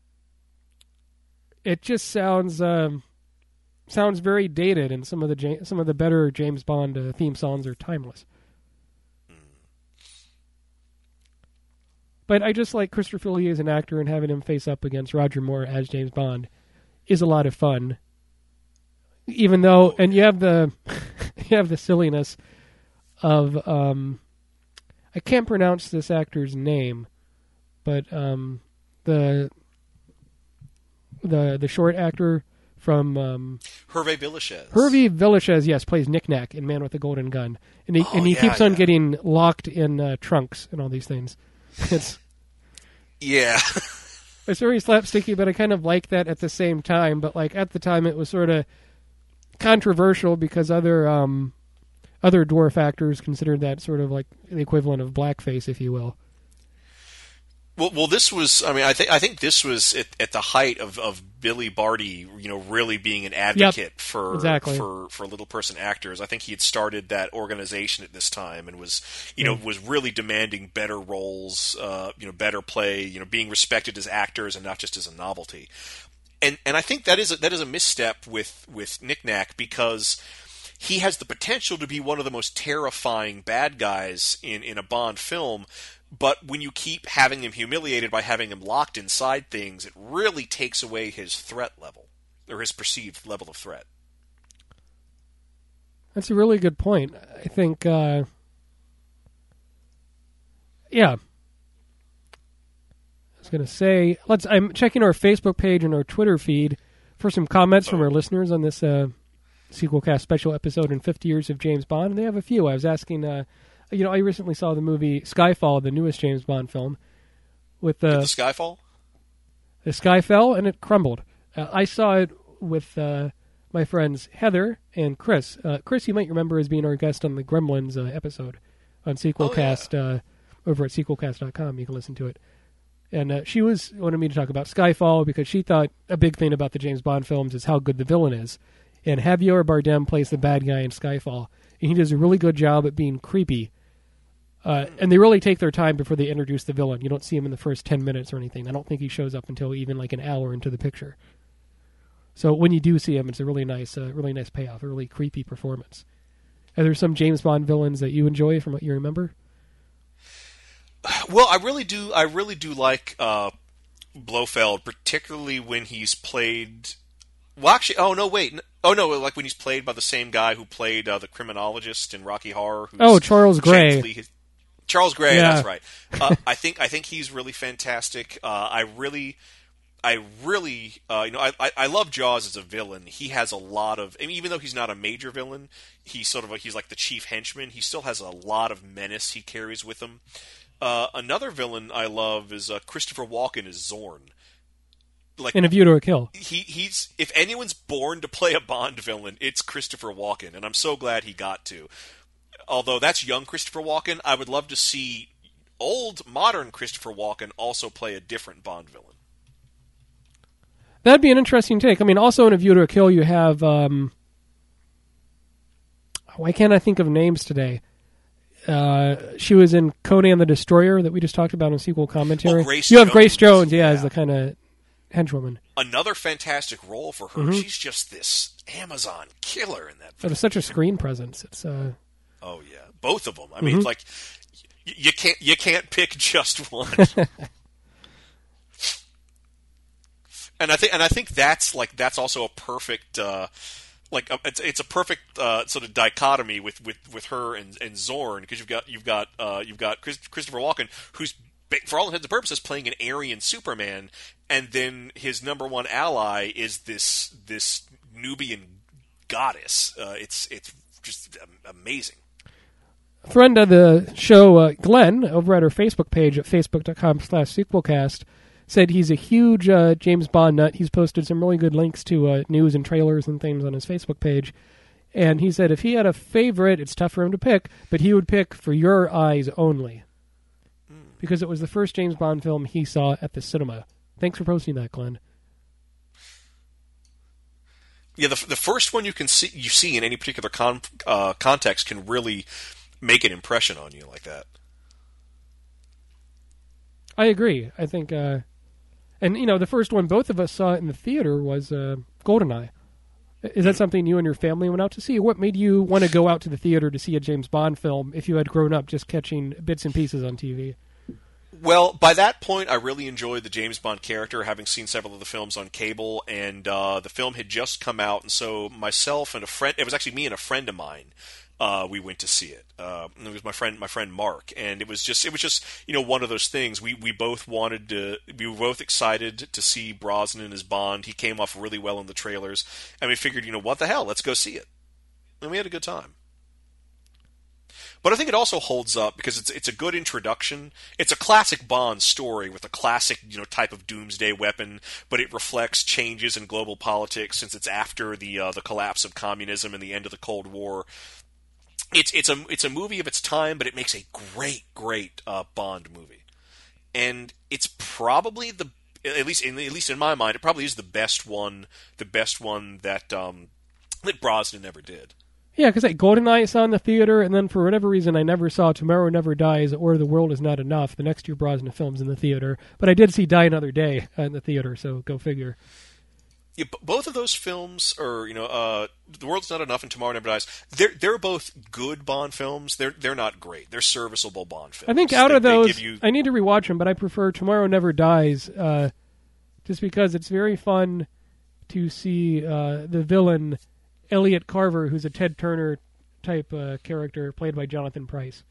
It just sounds um, sounds very dated, and some of the Ja- some of the better James Bond uh, theme songs are timeless. But I just like Christopher Lee as an actor, and having him face up against Roger Moore as James Bond is a lot of fun. Even though, and you have the you have the silliness of um, I can't pronounce this actor's name, but um, the the the short actor from um, Hervé Villechaize. Hervé Villechaize, yes, plays Knick Knack in Man with the Golden Gun, and he Oh, and he yeah, keeps on yeah. getting locked in uh, trunks and all these things. It's Yeah. it's very slapsticky, but I kind of like that at the same time. But like at the time, it was sort of controversial because other um, other dwarf actors considered that sort of like the equivalent of blackface, if you will. Well, well, this was. I mean, I think I think this was at, at the height of, of Billy Barty, you know, really being an advocate for exactly. for for little person actors. I think he had started that organization at this time and was, you know, was really demanding better roles, uh, you know, better play, you know, being respected as actors and not just as a novelty. And and I think that is a, that is a misstep with with Knick Knack because he has the potential to be one of the most terrifying bad guys in, in a Bond film. But when you keep having him humiliated by having him locked inside things, it really takes away his threat level, or his perceived level of threat. That's a really good point. I think, uh, yeah. I was going to say, let's. I'm checking our Facebook page and our Twitter feed for some comments from our listeners on this uh, Sequelcast special episode in fifty years of James Bond, and they have a few. I was asking... Uh, You know, I recently saw the movie Skyfall, the newest James Bond film, with uh, Did the Skyfall? the sky fell and it crumbled. Uh, I saw it with uh, my friends Heather and Chris. Uh, Chris, you might remember as being our guest on the Gremlins uh, episode on Sequelcast Oh, yeah. uh, over at sequelcast dot com. You can listen to it. And uh, she was wanted me to talk about Skyfall because she thought a big thing about the James Bond films is how good the villain is. And Javier Bardem plays the bad guy in Skyfall, and he does a really good job at being creepy. Uh, and they really take their time before they introduce the villain. You don't see him in the first ten minutes or anything. I don't think he shows up until even like an hour into the picture. So when you do see him, it's a really nice, uh, really nice payoff, a really creepy performance. Are there some James Bond villains that you enjoy from what you remember? Well, I really do. I really do like uh, Blofeld, particularly when he's played. Well, actually, oh no, wait, oh no, like when he's played by the same guy who played uh, the criminologist in Rocky Horror. Who's Oh, Charles Gray. James Lee- Charles Gray, Yeah. that's right. Uh, I think I think he's really fantastic. Uh, I really, I really, uh, you know, I, I I love Jaws as a villain. He has a lot of, I mean, even though he's not a major villain, he's sort of a, he's like the chief henchman. He still has a lot of menace he carries with him. Uh, another villain I love is uh, Christopher Walken as Zorn. Like In A View to a Kill. he he's if anyone's born to play a Bond villain, it's Christopher Walken, and I'm so glad he got to. Although that's young Christopher Walken, I would love to see old modern Christopher Walken also play a different Bond villain. That'd be an interesting take. I mean, also in A View to a Kill, you have. Um, why can't I think of names today? Uh, she was in Conan the Destroyer that we just talked about in sequel commentary. Oh, Grace you have Grace Jones, Jones, yeah, as yeah. the kind of henchwoman. Another fantastic role for her. Mm-hmm. She's just this Amazon killer in that. But it's such a screen presence. It's uh, Oh yeah, both of them. I mean, Mm-hmm. like y- you can't you can't pick just one. And I think and I think that's like that's also a perfect uh, like a, it's it's a perfect uh, sort of dichotomy with, with, with her and, and Zorn, because you've got you've got uh, you've got Chris, Christopher Walken, who's for all intents and purposes playing an Aryan Superman, and then his number one ally is this this Nubian goddess. Uh, it's it's just amazing. A friend of the show, uh, Glenn, over at our Facebook page at facebook.com slash sequelcast, said he's a huge uh, James Bond nut. He's posted some really good links to uh, news and trailers and things on his Facebook page. And he said if he had a favorite, it's tough for him to pick, but he would pick For Your Eyes Only. Because it was the first James Bond film he saw at the cinema. Thanks for posting that, Glenn. Yeah, the the first one you can see you see in any particular con, uh, context can really make an impression on you like that. I agree. I think, uh, and you know, the first one both of us saw in the theater was uh, GoldenEye. Is that something you and your family went out to see? What made you want to go out to the theater to see a James Bond film if you had grown up just catching bits and pieces on T V? Well, by that point, I really enjoyed the James Bond character, having seen several of the films on cable, and uh, the film had just come out, and so myself and a friend, it was actually me and a friend of mine, uh, we went to see it. Uh, it was my friend, my friend Mark, and it was just, it was just, you know, one of those things. We we both wanted to, we were both excited to see Brosnan as Bond. He came off really well in the trailers, and we figured, you know, what the hell, let's go see it, and we had a good time. But I think it also holds up because it's it's a good introduction. It's a classic Bond story with a classic, you know, type of doomsday weapon, but it reflects changes in global politics since it's after the uh, the collapse of communism and the end of the Cold War. It's it's a it's a movie of its time, but it makes a great great uh, Bond movie, and it's probably the at least in at least in my mind, it probably is the best one, the best one that um, that Brosnan ever did. Yeah, because like GoldenEye I saw in the theater, and then for whatever reason I never saw Tomorrow Never Dies or The World Is Not Enough, the next two Brosnan films in the theater. But I did see Die Another Day in the theater, so go figure. Yeah, b- both of those films, or you know, uh, The World's Not Enough and Tomorrow Never Dies, they're they're both good Bond films. They're they're not great. They're serviceable Bond films. I think out they, of those, give you... I need to rewatch them, but I prefer Tomorrow Never Dies, uh, just because it's very fun to see uh, the villain Elliot Carver, who's a Ted Turner type uh, character played by Jonathan Pryce,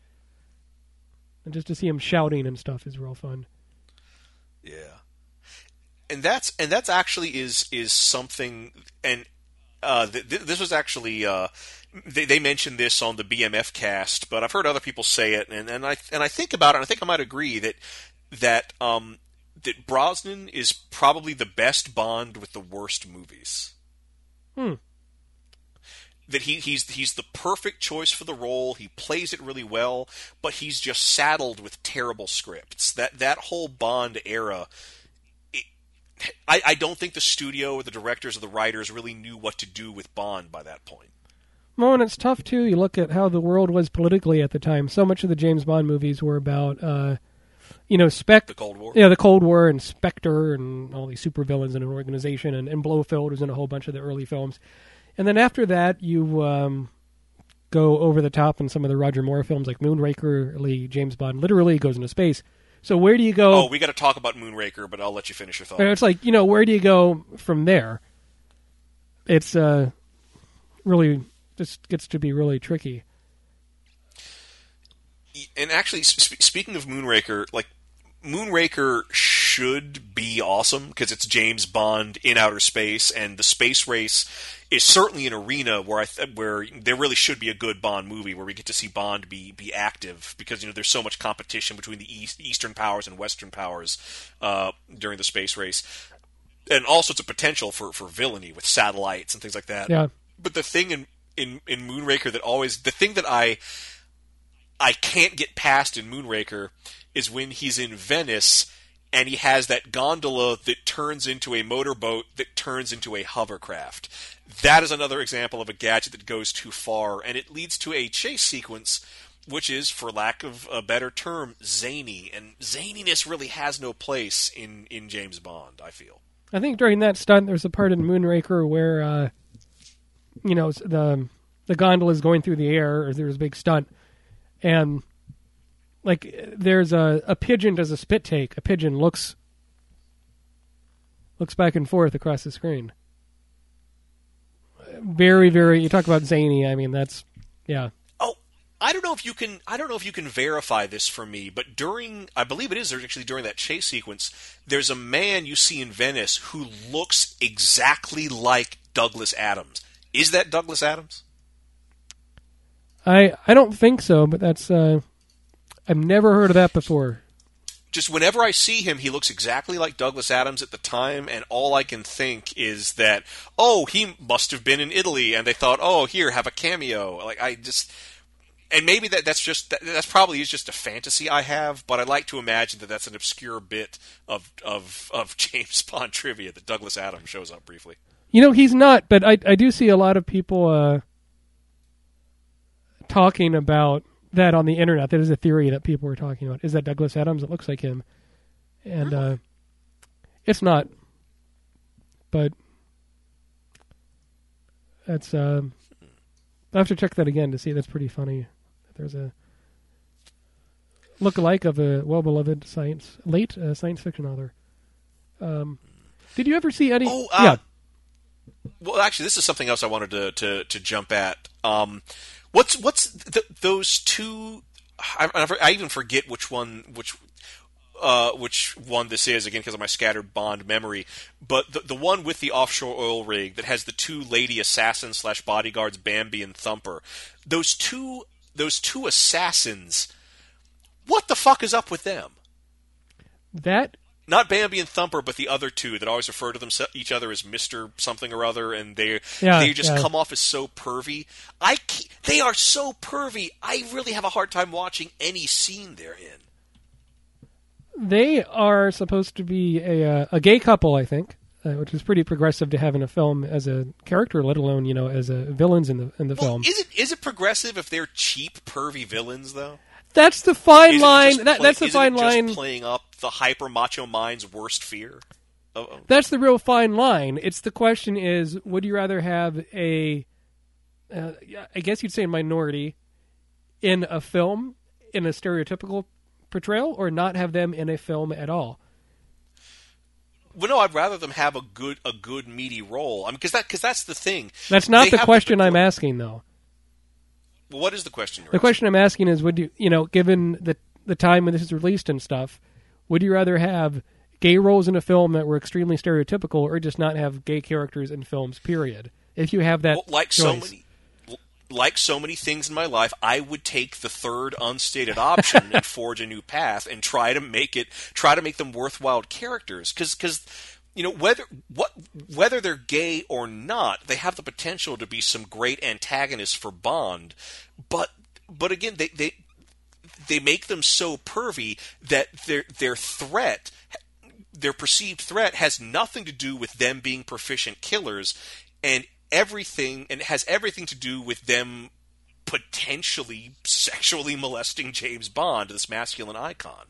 and just to see him shouting and stuff is real fun. Yeah. And that's and that's actually is is something, and uh, th- th- this was actually uh, they, they mentioned this on the B M F cast, but I've heard other people say it, and, and I and I think about it, and I think I might agree that that um, that Brosnan is probably the best Bond with the worst movies. Hmm. That he he's he's the perfect choice for the role. He plays it really well, but he's just saddled with terrible scripts. That that whole Bond era. I, I don't think the studio or the directors or the writers really knew what to do with Bond by that point. Well, and it's tough, too. You look at how the world was politically at the time. So much of the James Bond movies were about, uh, you know, Spec... The Cold War? Yeah, the Cold War and Spectre and all these supervillains in an organization, and, and Blofeld was in a whole bunch of the early films. And then after that, you um, go over the top in some of the Roger Moore films, like Moonraker. Lee, James Bond literally goes into space. So where do you go? Oh, we got to talk about Moonraker, but I'll let you finish your thought. It's like, you know, where do you go from there? It's uh, really just gets to be really tricky. And actually, sp- speaking of Moonraker, like Moonraker should be awesome because it's James Bond in outer space, and the space race is certainly an arena where I th- where there really should be a good Bond movie where we get to see Bond be be active, because you know there's so much competition between the East, Eastern powers and Western powers uh, during the space race, and all sorts of potential for, for villainy with satellites and things like that. Yeah. But the thing in, in, in Moonraker that always the thing that I I can't get past in Moonraker is when he's in Venice and he has that gondola that turns into a motorboat that turns into a hovercraft. That is another example of a gadget that goes too far, and it leads to a chase sequence which is, for lack of a better term, zany. And zaniness really has no place in, in James Bond, I feel. I think during that stunt, there's a part in Moonraker where, uh, you know, the the gondola is going through the air, or there's a big stunt, and like there's a, a pigeon does a spit take. A pigeon looks looks back and forth across the screen. very, very. You talk about zany. I mean, that's yeah. Oh, I don't know if you can. I don't know if you can verify this for me, but during, I believe it is actually during that chase sequence, there's a man you see in Venice who looks exactly like Douglas Adams. Is that Douglas Adams? I I don't think so, but that's uh, I've never heard of that before. Just whenever I see him, he looks exactly like Douglas Adams at the time, and all I can think is that, oh, he must have been in Italy, and they thought, oh, here, have a cameo. Like, I just, and maybe that that's just that, that's probably is just a fantasy I have, but I like to imagine that that's an obscure bit of of of James Bond trivia that Douglas Adams shows up briefly. You know, he's not, but I I do see a lot of people uh, talking about that on the internet. That is a theory that people were talking about. Is that Douglas Adams? It looks like him. And uh, it's not. But that's... Uh, I'll have to check that again to see. That's pretty funny. There's a look-alike of a well-beloved science, late uh, science fiction author. Um, did you ever see any... Oh, uh, yeah. Well, actually, this is something else I wanted to, to, to jump at. Um, what's what's th- those two? I, I even forget which one which uh, which one this is again because of my scattered Bond memory. But the the one with the offshore oil rig that has the two lady assassins slash bodyguards, Bambi and Thumper. Those two those two assassins. What the fuck is up with them? That. Not Bambi and Thumper, but the other two that always refer to them each other as Mister something or other, and they yeah, they just yeah. come off as so pervy. I they are so pervy. I really have a hard time watching any scene they're in. They are supposed to be a uh, a gay couple, I think, uh, which is pretty progressive to have in a film as a character, let alone you know as a villains in the in the well, film. Is it is it progressive if they're cheap, pervy villains though? That's the fine Is line. That, play, that's the fine it just line. Playing up the hyper macho mind's worst fear. Oh, oh. That's the real fine line. It's the question is, would you rather have a, uh, I guess you'd say a minority, in a film, in a stereotypical portrayal, or not have them in a film at all? Well, no, I'd rather them have a good a good meaty role. I mean, because that because that's the thing. That's not They the have question the, I'm asking, though. What is the question? You're the question I'm asking is, would you, you know, given the the time when this is released and stuff, would you rather have gay roles in a film that were extremely stereotypical, or just not have gay characters in films? Period. If you have that, well, like choice. so many, like so many things in my life, I would take the third unstated option and forge a new path and try to make it, try to make them worthwhile characters, because because. You know, whether what whether they're gay or not, they have the potential to be some great antagonists for Bond. But but again, they they they make them so pervy that their their threat, their perceived threat, has nothing to do with them being proficient killers, and everything and it has everything to do with them potentially sexually molesting James Bond, this masculine icon.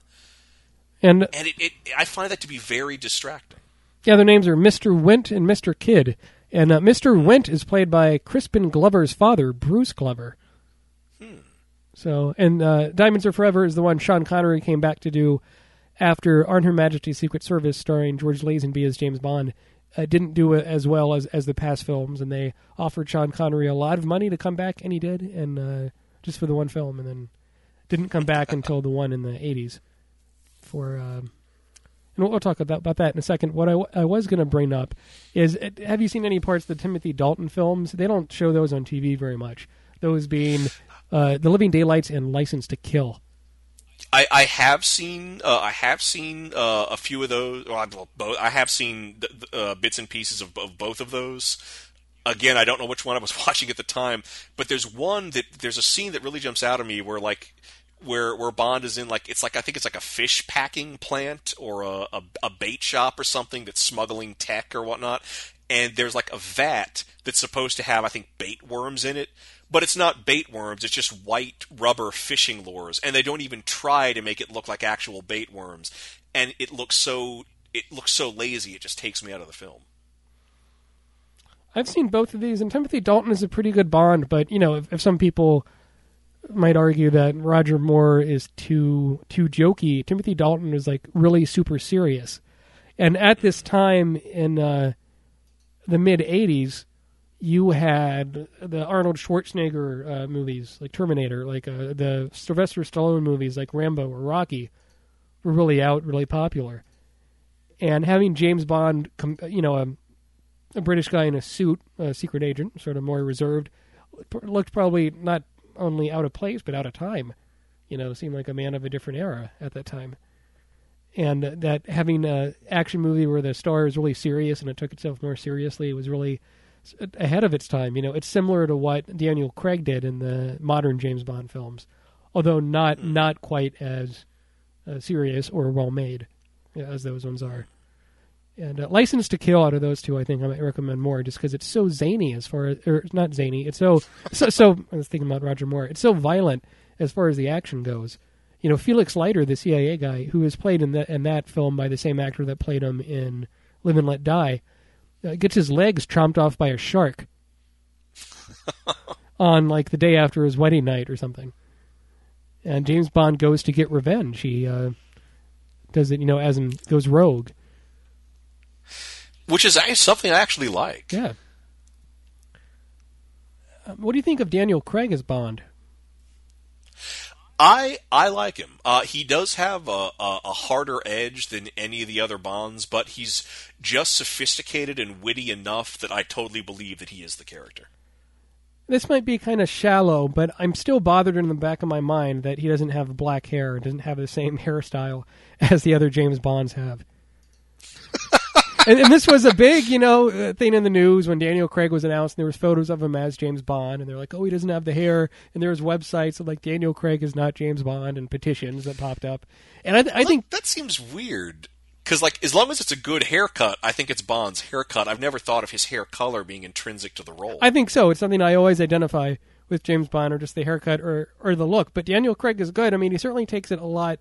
And and it, it I find that to be very distracting. Yeah, their names are Mister Wint and Mister Kidd. And uh, Mister Wint is played by Crispin Glover's father, Bruce Glover. Hmm. So, and uh, Diamonds Are Forever is the one Sean Connery came back to do after On Her Majesty's Secret Service, starring George Lazenby as James Bond. Uh, didn't do it as well as, as the past films, and they offered Sean Connery a lot of money to come back, and he did, and uh, just for the one film, and then didn't come back until the one in the eighties for... Uh, And we'll talk about, about that in a second. What I, I was going to bring up is, have you seen any parts of the Timothy Dalton films? They don't show those on T V very much. Those being uh, The Living Daylights and License to Kill. I, I have seen uh, I have seen uh, a few of those. Well, both. I have seen uh, bits and pieces of, of both of those. Again, I don't know which one I was watching at the time, but there's one that there's a scene that really jumps out at me where like. Where where Bond is in like it's like I think it's like a fish packing plant or a, a, a bait shop or something that's smuggling tech or whatnot, and there's like a vat that's supposed to have I think bait worms in it, but it's not bait worms, it's just white rubber fishing lures, and they don't even try to make it look like actual bait worms, and it looks so it looks so lazy it just takes me out of the film. I've seen both of these, and Timothy Dalton is a pretty good Bond, but you know if, if some people might argue that Roger Moore is too too jokey, Timothy Dalton is like really super serious. And at this time in uh, the mid eighties, you had the Arnold Schwarzenegger uh, movies like Terminator, like uh, the Sylvester Stallone movies like Rambo or Rocky were really out, really popular. And having James Bond, you know, a, a British guy in a suit, a secret agent, sort of more reserved, looked probably not only out of place, but out of time. You know, seemed like a man of a different era at that time. And that having an action movie where the star is really serious and it took itself more seriously was really ahead of its time. You know, it's similar to what Daniel Craig did in the modern James Bond films, although not not quite as uh, serious or well made as those ones are. And uh, License to Kill, out of those two, I think I might recommend more, just because it's so zany as far as, or not zany, it's so, so, so, I was thinking about Roger Moore, it's so violent as far as the action goes. You know, Felix Leiter, the C I A guy, who was played in, the, in that film by the same actor that played him in Live and Let Die, uh, gets his legs chomped off by a shark on, like, the day after his wedding night or something. And James Bond goes to get revenge. He uh, does it, you know, as in goes rogue. Which is something I actually like. Yeah. Um, what do you think of Daniel Craig as Bond? I I like him. Uh, he does have a, a, a harder edge than any of the other Bonds, but he's just sophisticated and witty enough that I totally believe that he is the character. This might be kind of shallow, but I'm still bothered in the back of my mind that he doesn't have black hair and doesn't have the same hairstyle as the other James Bonds have. and, and this was a big, you know, thing in the news when Daniel Craig was announced, and there was photos of him as James Bond, and they're like, oh, he doesn't have the hair, and there was websites of like Daniel Craig is not James Bond, and petitions that popped up. And I, th- I well, think that seems weird. Because, like, as long as it's a good haircut, I think it's Bond's haircut. I've never thought of his hair color being intrinsic to the role. I think so. It's something I always identify with James Bond, or just the haircut or, or the look. But Daniel Craig is good. I mean, he certainly takes it a lot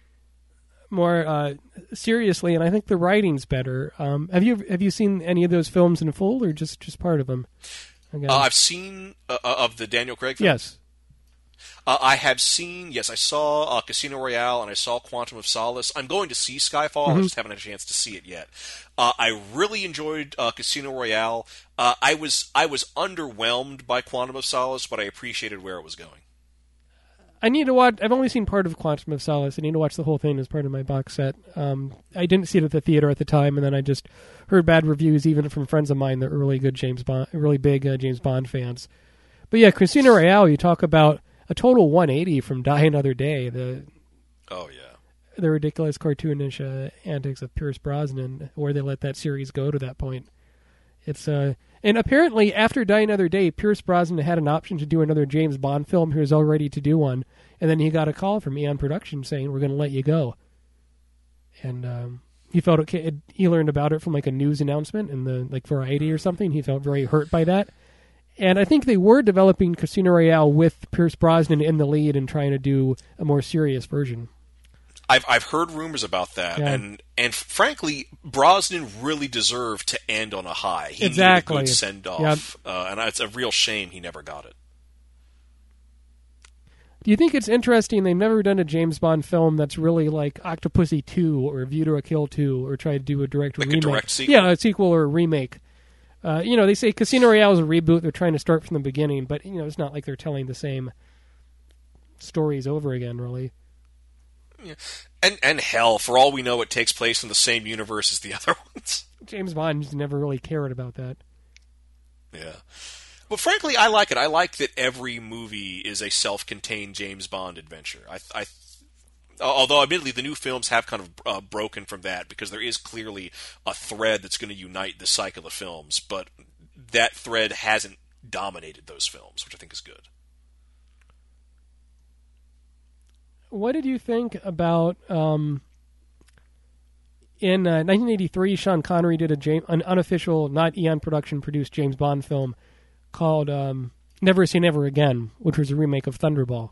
more uh, seriously, and I think the writing's better. Um, have you have you seen any of those films in full, or just, just part of them? Uh, I've seen uh, of the Daniel Craig films. Yes. Uh, I have seen, yes, I saw uh, Casino Royale and I saw Quantum of Solace. I'm going to see Skyfall. Mm-hmm. I just haven't had a chance to see it yet. Uh, I really enjoyed uh, Casino Royale. Uh, I was I was underwhelmed by Quantum of Solace, but I appreciated where it was going. I need to watch. I've only seen part of Quantum of Solace. I need to watch the whole thing as part of my box set. Um, I didn't see it at the theater at the time, and then I just heard bad reviews, even from friends of mine that are really good James Bond, really big uh, James Bond fans. But yeah, Casino Royale. You talk about a total one eighty from Die Another Day. The oh yeah, the ridiculous cartoonish uh, antics of Pierce Brosnan, where they let that series go to that point. It's uh, and apparently after Die Another Day, Pierce Brosnan had an option to do another James Bond film. He was all ready to do one, and then he got a call from Eon Productions saying, "We're going to let you go." And um, he felt okay. It, he learned about it from like a news announcement in the like Variety or something. He felt very hurt by that. And I think they were developing Casino Royale with Pierce Brosnan in the lead and trying to do a more serious version. I've I've heard rumors about that, Yeah. and and frankly, Brosnan really deserved to end on a high. He Exactly. needed a good send off, Yep. uh, and it's a real shame he never got it. Do you think it's interesting they've never done a James Bond film that's really like Octopussy two or View to a Kill two or try to do a direct Like a remake? direct sequel? Yeah, a sequel or a remake. Uh, you know, they say Casino Royale is a reboot. They're trying to start from the beginning, but you know, it's not like they're telling the same stories over again, really. Yeah. And and hell, for all we know, it takes place in the same universe as the other ones. James Bond just never really cared about that. Yeah. But frankly, I like it. I like that every movie is a self-contained James Bond adventure. I, I, although, admittedly, the new films have kind of uh, broken from that because there is clearly a thread that's going to unite the cycle of films, but that thread hasn't dominated those films, which I think is good. What did you think about um, in uh, nineteen eighty-three? Sean Connery did a James, an unofficial, not Eon production produced James Bond film called um, Never Say Never Again, which was a remake of Thunderball.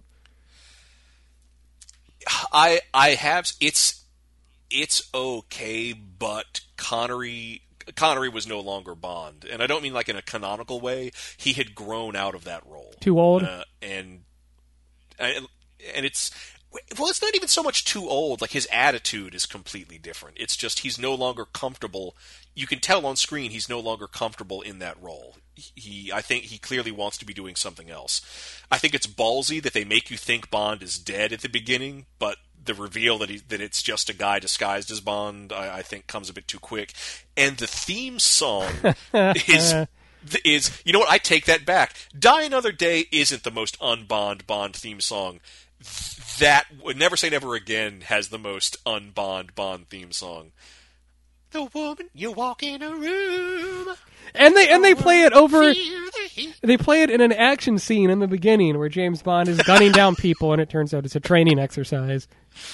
I I have it's it's okay, but Connery Connery was no longer Bond, and I don't mean like in a canonical way. He had grown out of that role. Too old, uh, and and it's. Well, it's not even so much too old. Like, his attitude is completely different. It's just he's no longer comfortable. You can tell on screen he's no longer comfortable in that role. he, I think he clearly wants to be doing something else. I think it's ballsy that they make you think Bond is dead at the beginning, but the reveal that he that it's just a guy disguised as Bond, I, I think, comes a bit too quick. And the theme song is is you know what? I take that back. Die Another Day isn't the most un-Bond Bond theme song. That Never Say Never Again has the most un-Bond Bond theme song. The woman you walk in a room, and they and they play it over. They play it in an action scene in the beginning where James Bond is gunning down people, and it turns out it's a training exercise.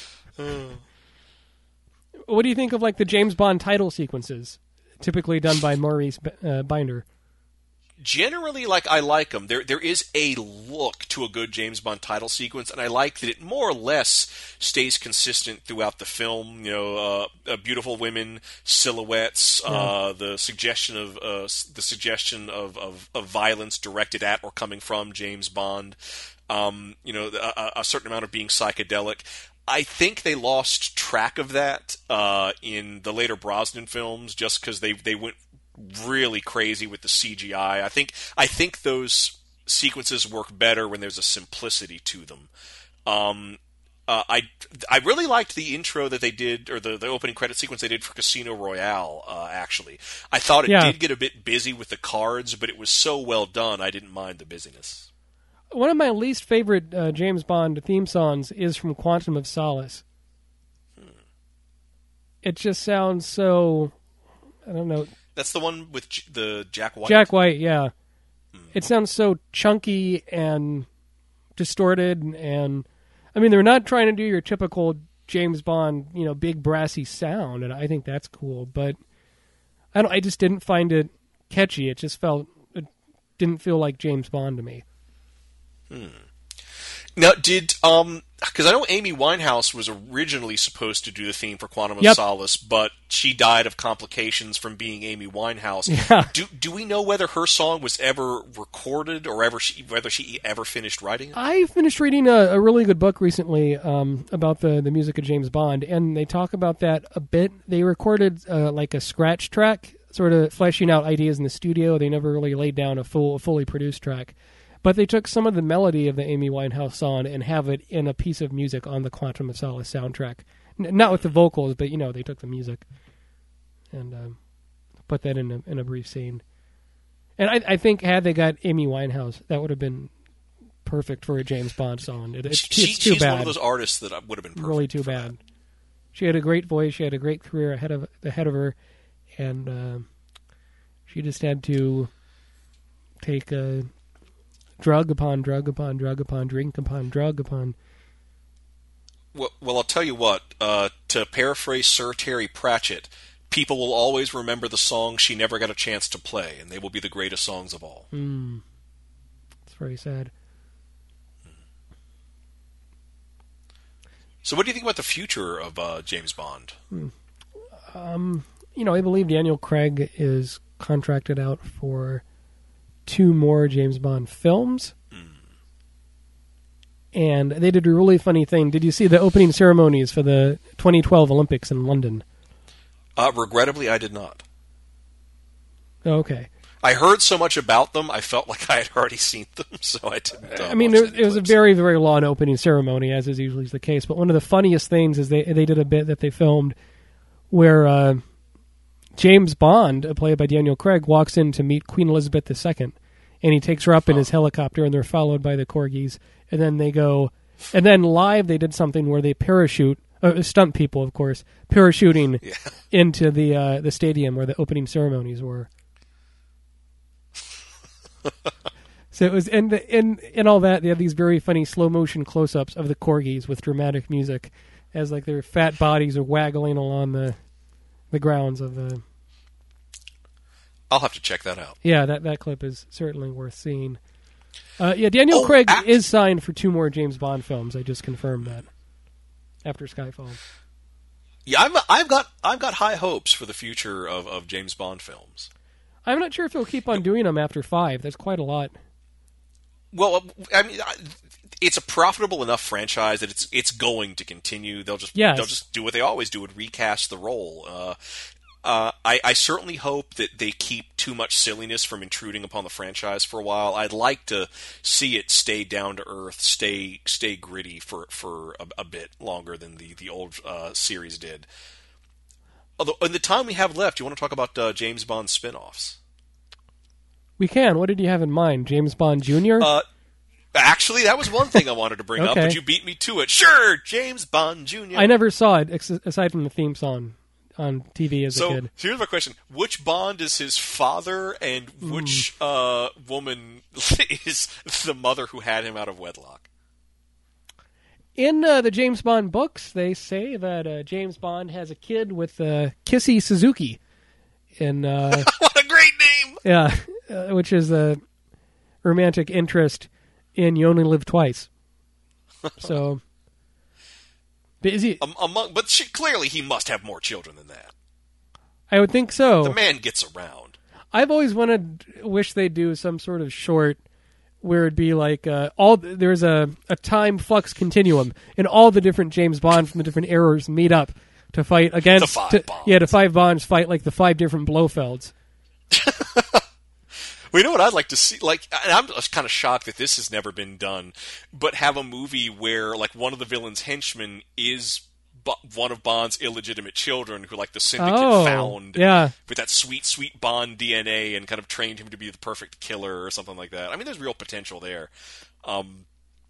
What do you think of like the James Bond title sequences, typically done by Maurice uh, Binder? Generally, like I like them. There, there is a look to a good James Bond title sequence, and I like that it more or less stays consistent throughout the film. You know, uh, uh, beautiful women, silhouettes, yeah. uh, the suggestion of uh, the suggestion of, of, of violence directed at or coming from James Bond. Um, you know, a, a certain amount of being psychedelic. I think they lost track of that uh, in the later Brosnan films, just because they they went really crazy with the C G I. I think I think those sequences work better when there's a simplicity to them. Um, uh, I I really liked the intro that they did, or the, the opening credit sequence they did for Casino Royale. Uh, actually, I thought it yeah. did get a bit busy with the cards, but it was so well done, I didn't mind the busyness. One of my least favorite uh, James Bond theme songs is from Quantum of Solace. Hmm. It just sounds so, I don't know. That's the one with J- the Jack White? Jack White, yeah. Hmm. It sounds so chunky and distorted, and I mean, they're not trying to do your typical James Bond, you know, big brassy sound, and I think that's cool, but I don't I just didn't find it catchy. It just felt, it didn't feel like James Bond to me. Hmm. Now, did um, because I know Amy Winehouse was originally supposed to do the theme for Quantum of yep. Solace, but she died of complications from being Amy Winehouse. Yeah. Do do we know whether her song was ever recorded or ever she, whether she ever finished writing it? I finished reading a, a really good book recently um, about the, the music of James Bond, and they talk about that a bit. They recorded uh, like a scratch track, sort of fleshing out ideas in the studio. They never really laid down a full, a fully produced track. But they took some of the melody of the Amy Winehouse song and have it in a piece of music on the Quantum of Solace soundtrack. N- not with the vocals, but, you know, they took the music and um, put that in a, in a brief scene. And I, I think had they got Amy Winehouse, that would have been perfect for a James Bond song. It, it's, she, it's too she's bad. one of those artists that would have been perfect. Really too bad. That. She had a great voice. She had a great career ahead of ahead of her. And uh, she just had to take a... drug upon drug upon drug upon drink upon drug upon. Well, well I'll tell you what. Uh, to paraphrase Sir Terry Pratchett, people will always remember the songs she never got a chance to play, and they will be the greatest songs of all. Mm. It's very sad. So, what do you think about the future of uh, James Bond? Hmm. Um, you know, I believe Daniel Craig is contracted out for two more James Bond films. Mm. And they did a really funny thing. Did you see the opening ceremonies for the twenty twelve Olympics in London? Uh, regrettably, I did not. Okay. I heard so much about them, I felt like I had already seen them, so I didn't. Uh, I mean, it, it was a very, very long opening ceremony, as is usually the case. But one of the funniest things is they they did a bit that they filmed where uh, James Bond, played by Daniel Craig, walks in to meet Queen Elizabeth the Second, and he takes her up in his helicopter, and they're followed by the corgis. And then they go, and then live they did something where they parachute, uh, stunt people, of course, parachuting yeah. into the uh, the stadium where the opening ceremonies were. So it was, and in in all that, they had these very funny slow motion close ups of the corgis with dramatic music, as like their fat bodies are waggling along the the grounds of the. I'll have to check that out. Yeah, that, that clip is certainly worth seeing. Uh, yeah, Daniel oh, Craig act- is signed for two more James Bond films. I just confirmed that after Skyfall. Yeah, I'm, I've got I've got high hopes for the future of, of James Bond films. I'm not sure if he'll keep on doing them after five. That's quite a lot. Well, I mean, it's a profitable enough franchise that it's it's going to continue. They'll just yes. they'll just do what they always do and recast the role. Uh, Uh, I, I certainly hope that they keep too much silliness from intruding upon the franchise for a while. I'd like to see it stay down to earth, stay stay gritty for for a, a bit longer than the the old uh, series did. Although, in the time we have left, you want to talk about uh, James Bond spin-offs? We can. What did you have in mind? James Bond Junior? Uh, actually, that was one thing I wanted to bring up, Okay. but you beat me to it. Sure, James Bond Junior I never saw it, ex- aside from the theme song on T V as So a kid. here's my question: which Bond is his father, and which uh, woman is the mother who had him out of wedlock? In uh, the James Bond books, they say that uh, James Bond has a kid with uh, Kissy Suzuki, in uh, What a great name! yeah, uh, which is a romantic interest in You Only Live Twice. So, but is he? Um, among, but she, clearly he must have more children than that. I would think so. The man gets around. I've always wanted, wish they'd do some sort of short where it'd be like uh, all there's a, a time flux continuum, and all the different James Bond from the different eras meet up to fight against. The five to- Bonds. Yeah, the five Bonds fight like the five different Blofelds. Well, you know what I'd like to see? Like, and I'm just kind of shocked that this has never been done, but have a movie where, like, one of the villain's henchmen is Bo- one of Bond's illegitimate children, who, like, the syndicate Oh, found yeah. with that sweet, sweet Bond D N A and kind of trained him to be the perfect killer or something like that. I mean, there's real potential there. Um,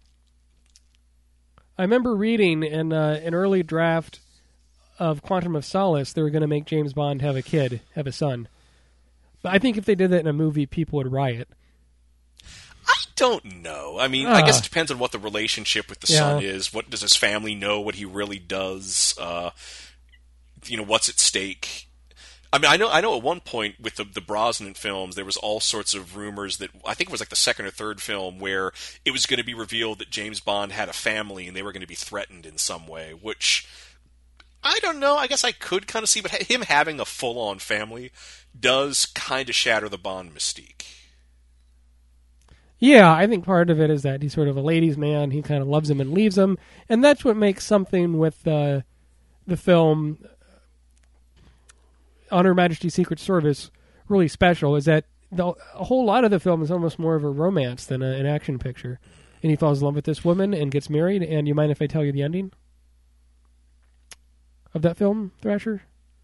I remember reading in uh, an early draft of Quantum of Solace, they were going to make James Bond have a kid, have a son. But I think if they did that in a movie, people would riot. I don't know. I mean, I guess Ah. it depends on what the relationship with the Yeah. son is. What does his family know? What he really does? Uh, you know, what's at stake? I mean, I know. I know. At one point with the the Brosnan films, there was all sorts of rumors that I think it was like the second or third film where it was going to be revealed that James Bond had a family and they were going to be threatened in some way. Which I don't know. I guess I could kind of see, but him having a full on family does kind of shatter the Bond mystique. Yeah, I think part of it is that he's sort of a ladies' man. He kind of loves him and leaves him, and that's what makes something with uh, the film On Her Majesty's Secret Service really special. Is that the, a whole lot of the film is almost more of a romance than a, an action picture, and he falls in love with this woman and gets married. And you mind if I tell you the ending of that film, Thrasher?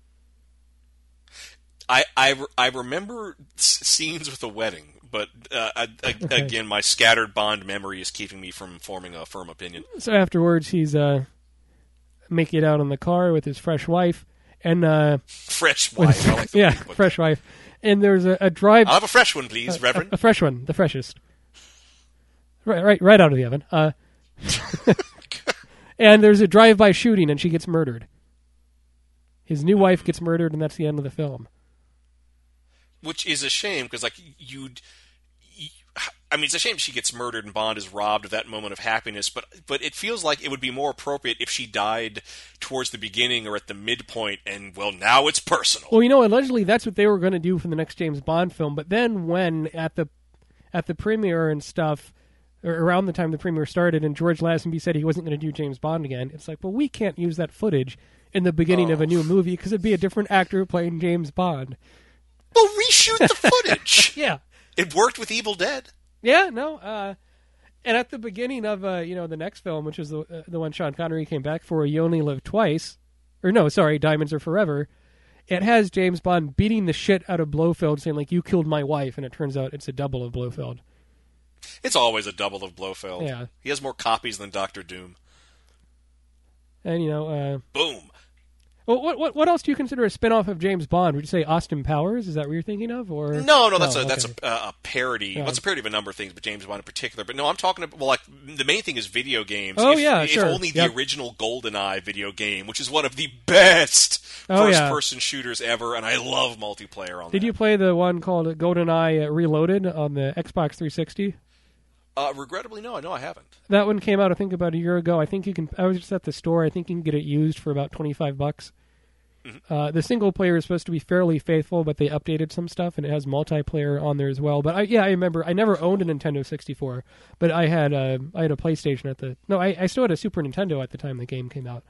I, I, re- I remember s- scenes with a wedding, but uh, I, I, Okay. again, my scattered Bond memory is keeping me from forming a firm opinion. So afterwards, he's uh, making it out on the car with his fresh wife, and uh, Fresh wife, I like the way yeah, you put fresh that. wife. And there's a, a drive, I'll have a fresh one, please, a, Reverend. a fresh one, the freshest, right, right, right out of the oven. Uh, and there's a drive-by shooting, and she gets murdered. His new wife gets murdered, and that's the end of the film. Which is a shame, because, like, you'd... You, I mean, it's a shame she gets murdered and Bond is robbed of that moment of happiness, but but it feels like it would be more appropriate if she died towards the beginning or at the midpoint, and, well, now it's personal. Well, you know, allegedly that's what they were going to do for the next James Bond film. But then, when at the at the premiere and stuff, or around the time the premiere started, and George Lazenby said he wasn't going to do James Bond again, it's like, well, we can't use that footage in the beginning Oh. of a new movie because it'd be a different actor playing James Bond. Well, reshoot the footage! Yeah, It worked with Evil Dead. yeah, no. Uh, and at the beginning of uh, you know the next film, which is the uh, the one Sean Connery came back for, You Only Live Twice, or no, sorry, Diamonds Are Forever. It has James Bond beating the shit out of Blofeld, saying like, "You killed my wife," and it turns out it's a double of Blofeld. It's always a double of Blofeld. Yeah. He has more copies than Doctor Doom. And you know, uh, Boom. well, what what what else do you consider a spin-off of James Bond? Would you say Austin Powers? Is that what you're thinking of, or No, no, that's Oh, a that's okay. a, uh, a parody. Yeah. Well, it's a parody of a number of things, but James Bond in particular. But no, I'm talking about, well, like, the main thing is video games. Oh, if, yeah, if sure. only the Yep. original GoldenEye video game, which is one of the best Oh, yeah. first-person shooters ever, and I love multiplayer on Did that. you play the one called GoldenEye uh, Reloaded on the Xbox three sixty? Uh, regrettably, no, no, I haven't. That one came out, I think, about a year ago. I think you can. I was just at the store. I think you can get it used for about twenty-five bucks. Uh, the single player is supposed to be fairly faithful, but they updated some stuff, and it has multiplayer on there as well. But I, yeah, I remember. I never owned a Nintendo sixty-four, but I had a I had a PlayStation at the. No, I, I still had a Super Nintendo at the time the game came out.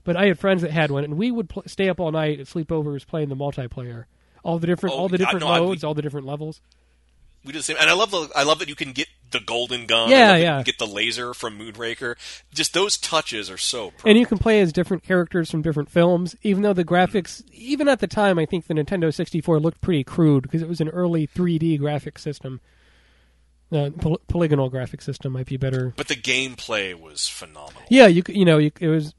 But I had friends that had one, and we would pl- stay up all night at sleepovers playing the multiplayer, all the different, Oh, all the different I- no, I- modes, all the different levels. We do the same, and I love the I love that you can get the golden gun. Yeah, I love that yeah. You can get the laser from Moonraker. Just those touches are so. Pro. And you can play as different characters from different films, even though the graphics, even at the time, I think the Nintendo sixty-four looked pretty crude because it was an early three D graphic system. Uh, poly- polygonal graphic system might be better. But the gameplay was phenomenal. Yeah, you c- you know you, it was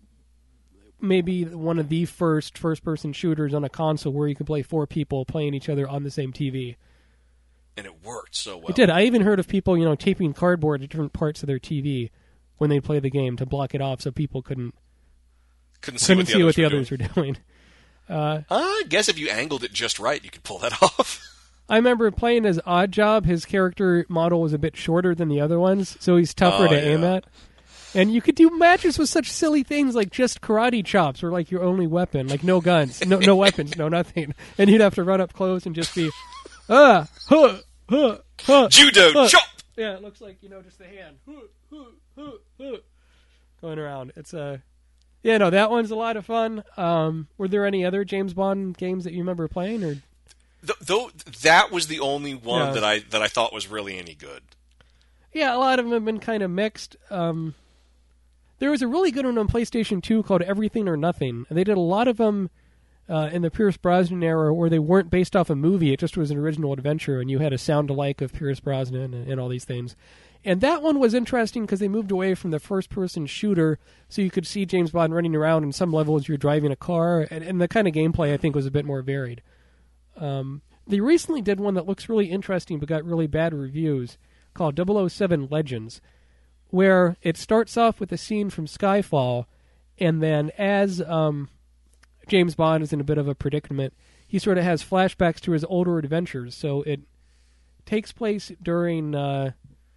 maybe one of the first first-person shooters on a console where you could play four people playing each other on the same T V. And it worked so well. It did. I even heard of people, you know, taping cardboard to different parts of their T V when they play the game to block it off so people couldn't Couldn't see couldn't what the see others, what the were, others doing. were doing. Uh, I guess if you angled it just right, you could pull that off. I remember playing as Oddjob. His character model was a bit shorter than the other ones, so he's tougher Oh, to yeah. aim at. And you could do matches with such silly things like just karate chops were like your only weapon, like no guns, no no weapons, no nothing. And you'd have to run up close and just be, ah, huh, huh, huh. Judo huh. chop. Yeah, it looks like, you know, just the hand. Huh, huh, huh, huh, going around. It's a... Uh, yeah, no, that one's a lot of fun. Um, were there any other James Bond games that you remember playing? Or Th- though that was the only one Yeah. that I that I thought was really any good. Yeah, a lot of them have been kind of mixed. Um, there was a really good one on PlayStation two called Everything or Nothing. And they did a lot of them uh, in the Pierce Brosnan era where they weren't based off a movie. It just was an original adventure, and you had a sound alike of Pierce Brosnan and, and all these things. And that one was interesting because they moved away from the first-person shooter, so you could see James Bond running around in some levels you're driving a car, and, and the kind of gameplay, I think, was a bit more varied. Um, they recently did one that looks really interesting but got really bad reviews called double oh seven Legends, where it starts off with a scene from Skyfall, and then as um, James Bond is in a bit of a predicament, he sort of has flashbacks to his older adventures. So it takes place during... Uh,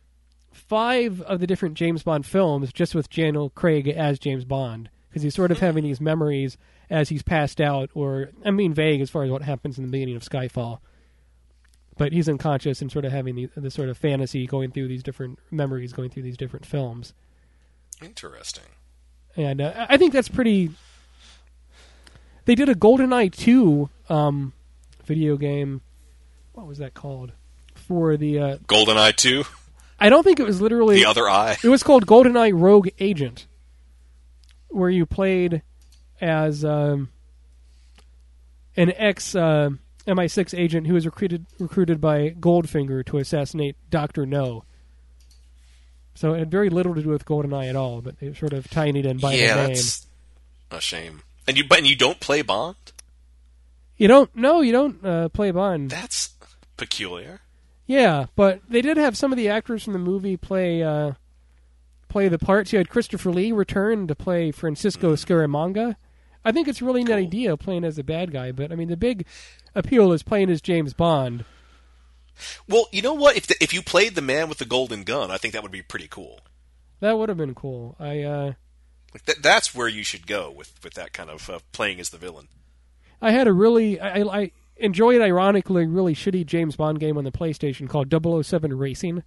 five of the different James Bond films just with Daniel Craig as James Bond, because he's sort of having these memories as he's passed out, or I mean vague as far as what happens in the beginning of Skyfall, but he's unconscious and sort of having the, the sort of fantasy going through these different memories going through these different films. Interesting. And uh, I think that's pretty... They did a GoldenEye two um, video game, what was that called, for the... Uh, GoldenEye two, I don't think it was literally... the other eye. It was called GoldenEye Rogue Agent, where you played as um, an ex uh, M I six agent who was recruited recruited by Goldfinger to assassinate Doctor No. So it had very little to do with GoldenEye at all, but they were sort of tying it in by yeah, the name. that's a shame. And you, but and you don't play Bond? You don't? No, you don't uh, play Bond. That's peculiar. Yeah, but they did have some of the actors from the movie play uh, play the parts. You had Christopher Lee return to play Francisco Scaramanga. I think it's a really Cool. neat idea playing as a bad guy, but I mean the big appeal is playing as James Bond. Well, you know what? If the, if you played the man with the golden gun, I think that would be pretty cool. That would have been cool. I uh, Like that, that's where you should go with, with that kind of uh, playing as the villain. I had a really I, I, I enjoyed ironically a really shitty James Bond game on the PlayStation called double oh seven Racing.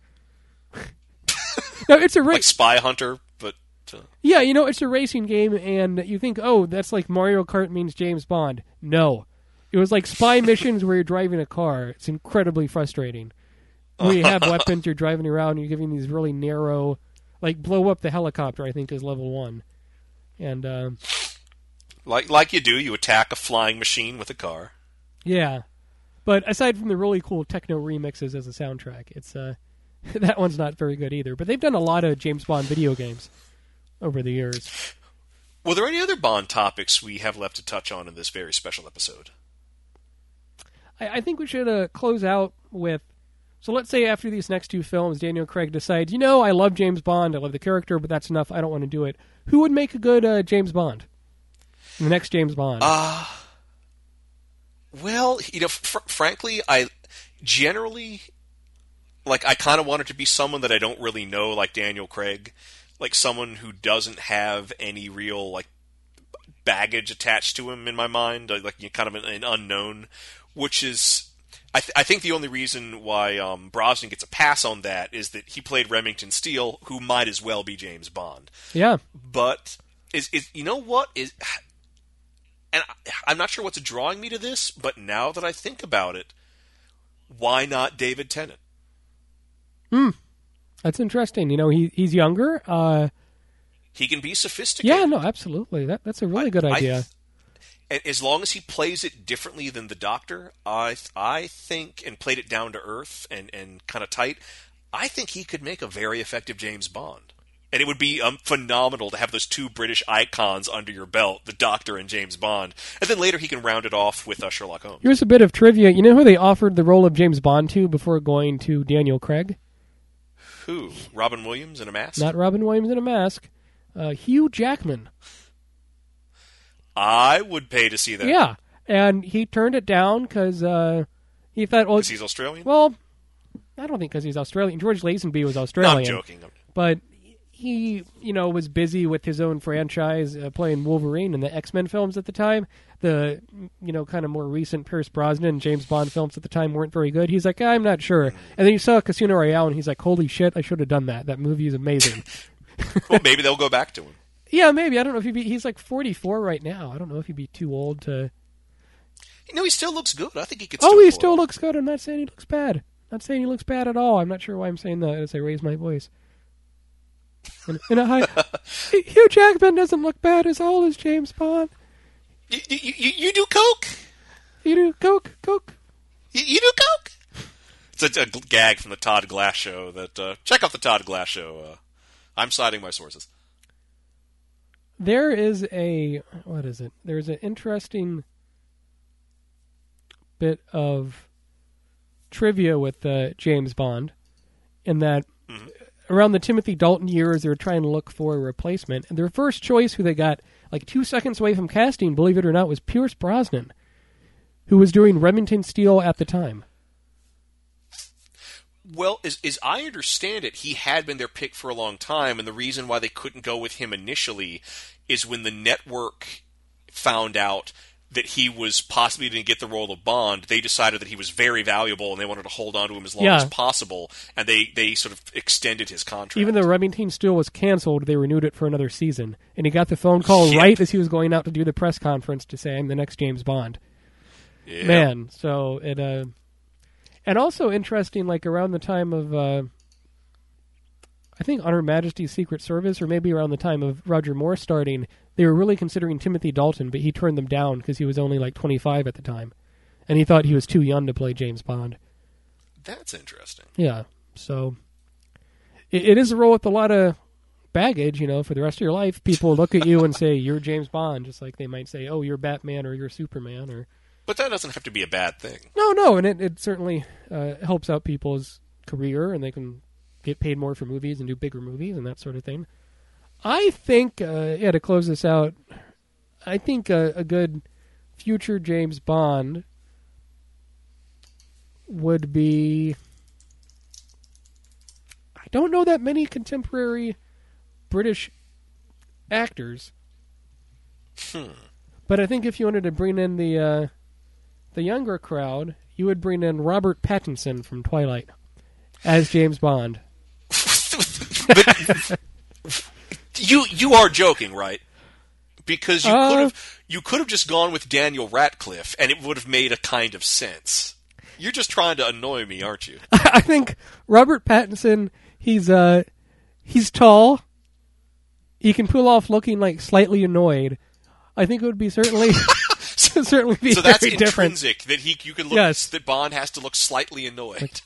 No, it's a ra- Like Spy Hunter, but uh, yeah, you know, it's a racing game, and you think, oh, that's like Mario Kart means James Bond. No. It was like spy missions where you're driving a car. It's incredibly frustrating. Where you have weapons, you're driving around, and you're giving these really narrow, like blow up the helicopter, I think is level one. And, um, like like you do, you attack a flying machine with a car. yeah. But aside from the really cool techno remixes as a soundtrack, it's uh, that one's not very good either. But they've done a lot of James Bond video games over the years. Were there any other Bond topics we have left to touch on in this very special episode? I, I think we should uh, close out with... So let's say after these next two films, Daniel Craig decides, you know, I love James Bond, I love the character, but that's enough, I don't want to do it. Who would make a good uh, James Bond? The next James Bond. Uh, well, you know, fr- frankly, I generally, like, I kind of want it to be someone that I don't really know, like Daniel Craig. Like, someone who doesn't have any real, like, baggage attached to him in my mind. Like, like kind of an, an unknown, which is... I, th- I think the only reason why um, Brosnan gets a pass on that is that he played Remington Steele, who might as well be James Bond. yeah. But is is you know what is, and I, I'm not sure what's drawing me to this, but now that I think about it, why not David Tennant? Hmm, that's interesting. You know, he he's younger. Uh, he can be sophisticated. Yeah, no, absolutely. That that's a really I, good idea. I, and as long as he plays it differently than the Doctor, I I think, and played it down to earth and, and kind of tight, I think he could make a very effective James Bond. And it would be um, phenomenal to have those two British icons under your belt, the Doctor and James Bond. And then later he can round it off with uh, Sherlock Holmes. Here's a bit of trivia. You know who they offered the role of James Bond to before going to Daniel Craig? Who? Robin Williams in a mask? Not Robin Williams in a mask. Uh, Hugh Jackman. I would pay to see that. Yeah, and he turned it down because uh, he thought, well, because he's Australian? Well, I don't think because he's Australian. George Lazenby was Australian. No, I'm joking. But he, you know, was busy with his own franchise, uh, playing Wolverine in the X-Men films at the time. The, you know, kind of more recent Pierce Brosnan and James Bond films at the time weren't very good. He's like, I'm not sure. And then you saw Casino Royale, and he's like, holy shit, I should have done that. That movie is amazing. Well, maybe they'll go back to him. Yeah, maybe. I don't know if he'd be... He's like forty-four right now. I don't know if he'd be too old to... You know, he still looks good. I think he could Oh, still he pull still it off. looks good. I'm not saying he looks bad. Not saying he looks bad at all. I'm not sure why I'm saying that as I raise my voice. In, in a high... Hugh Jackman doesn't look bad as old as James Bond. You, you, you, you do coke? You do coke? Coke? You, you do coke? It's a, a gag from the Todd Glass show. That uh, check out the Todd Glass show. Uh, I'm citing my sources. There is a... What is it? There's an interesting bit of trivia with uh, James Bond in that mm-hmm. around the Timothy Dalton years, they were trying to look for a replacement. And their first choice, who they got like two seconds away from casting, believe it or not, was Pierce Brosnan, who was doing Remington Steele at the time. Well, as, as I understand it, he had been their pick for a long time, and the reason why they couldn't go with him initially is when the network found out that he was possibly going to get the role of Bond, they decided that he was very valuable, and they wanted to hold on to him as long yeah. as possible, and they, they sort of extended his contract. Even though Remington Steele was canceled, they renewed it for another season, and he got the phone call yep. right as he was going out to do the press conference to say, I'm the next James Bond. Yep. Man, so it... Uh, And also interesting, like around the time of, uh, I think, On Her Majesty's Secret Service, or maybe around the time of Roger Moore starting, they were really considering Timothy Dalton, but he turned them down because he was only like twenty-five at the time. And he thought he was too young to play James Bond. That's interesting. Yeah, so it, it is a role with a lot of baggage, you know, for the rest of your life. People look at you and say, you're James Bond, just like they might say, oh, you're Batman or you're Superman or... But that doesn't have to be a bad thing. No, no, and it, it certainly uh, helps out people's career, and they can get paid more for movies and do bigger movies and that sort of thing. I think, uh, yeah, to close this out, I think a, a good future James Bond would be... I don't know that many contemporary British actors. Hmm. But I think if you wanted to bring in the... Uh, the younger crowd, you would bring in Robert Pattinson from Twilight as James Bond. But you you are joking, right? Because you uh, could have you could have just gone with Daniel Radcliffe, and it would have made a kind of sense. You're just trying to annoy me, aren't you? I think Robert Pattinson, he's uh he's tall. He can pull off looking like slightly annoyed. I think it would be certainly. certainly be so that's very intrinsic different. that he you can look yes. that Bond has to look slightly annoyed.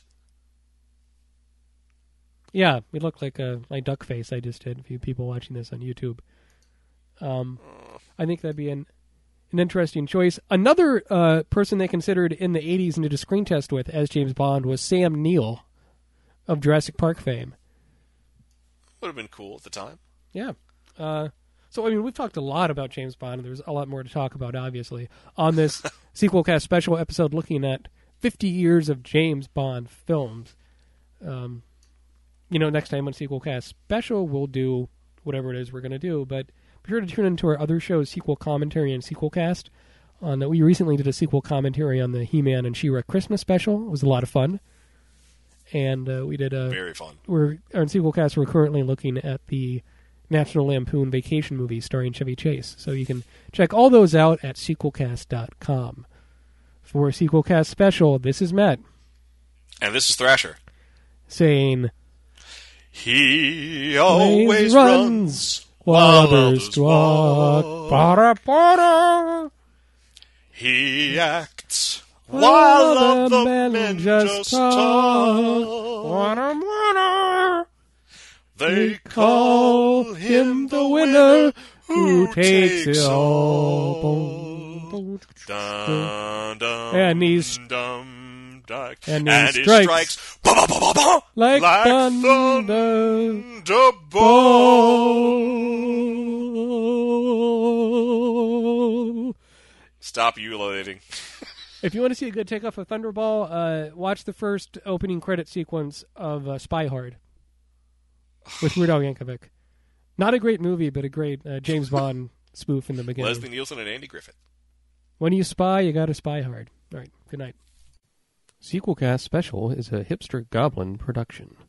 Yeah, we look like uh, my duck face I just did. A few people watching this on YouTube. Um, I think that'd be an an interesting choice. Another uh, person they considered in the eighties and did a screen test with as James Bond was Sam Neill of Jurassic Park fame. Would have been cool at the time. Yeah. Uh, So, I mean, we've talked a lot about James Bond, and there's a lot more to talk about, obviously, on this Sequel Cast special episode looking at fifty years of James Bond films. Um, you know, next time on Sequel Cast special, we'll do whatever it is we're going to do, but be sure to tune into our other shows, Sequel Commentary and Sequel Cast. On, uh, we recently did a sequel commentary on the He-Man and She-Ra Christmas special. It was a lot of fun. And uh, we did a... Very fun. We're, on Sequel Cast, we're currently looking at the National Lampoon Vacation movie starring Chevy Chase. So you can check all those out at sequel cast dot com. For Sequelcast Special, this is Matt. And this is Thrasher. Saying, he always runs while others walk. Para, para. He acts While while other other men men just just talk. talk. Water, water. They We call him the winner who takes it all. Boom, boom, Dun, dun, And he's- dum, dun, and and he he strikes strikes, ba, ba, ba, ba, ba, like, like thunder. thunderbolt. Stop ululating. If you want to see a good takeoff of Thunderball, uh, watch the first opening credit sequence of uh, Spy Hard with Weird Al Yankovic. Not a great movie, but a great uh, James Bond spoof in the beginning. Leslie Nielsen and Andy Griffith. When you spy, you got to spy hard. All right, good night. Sequelcast Special is a Hipster Goblin production.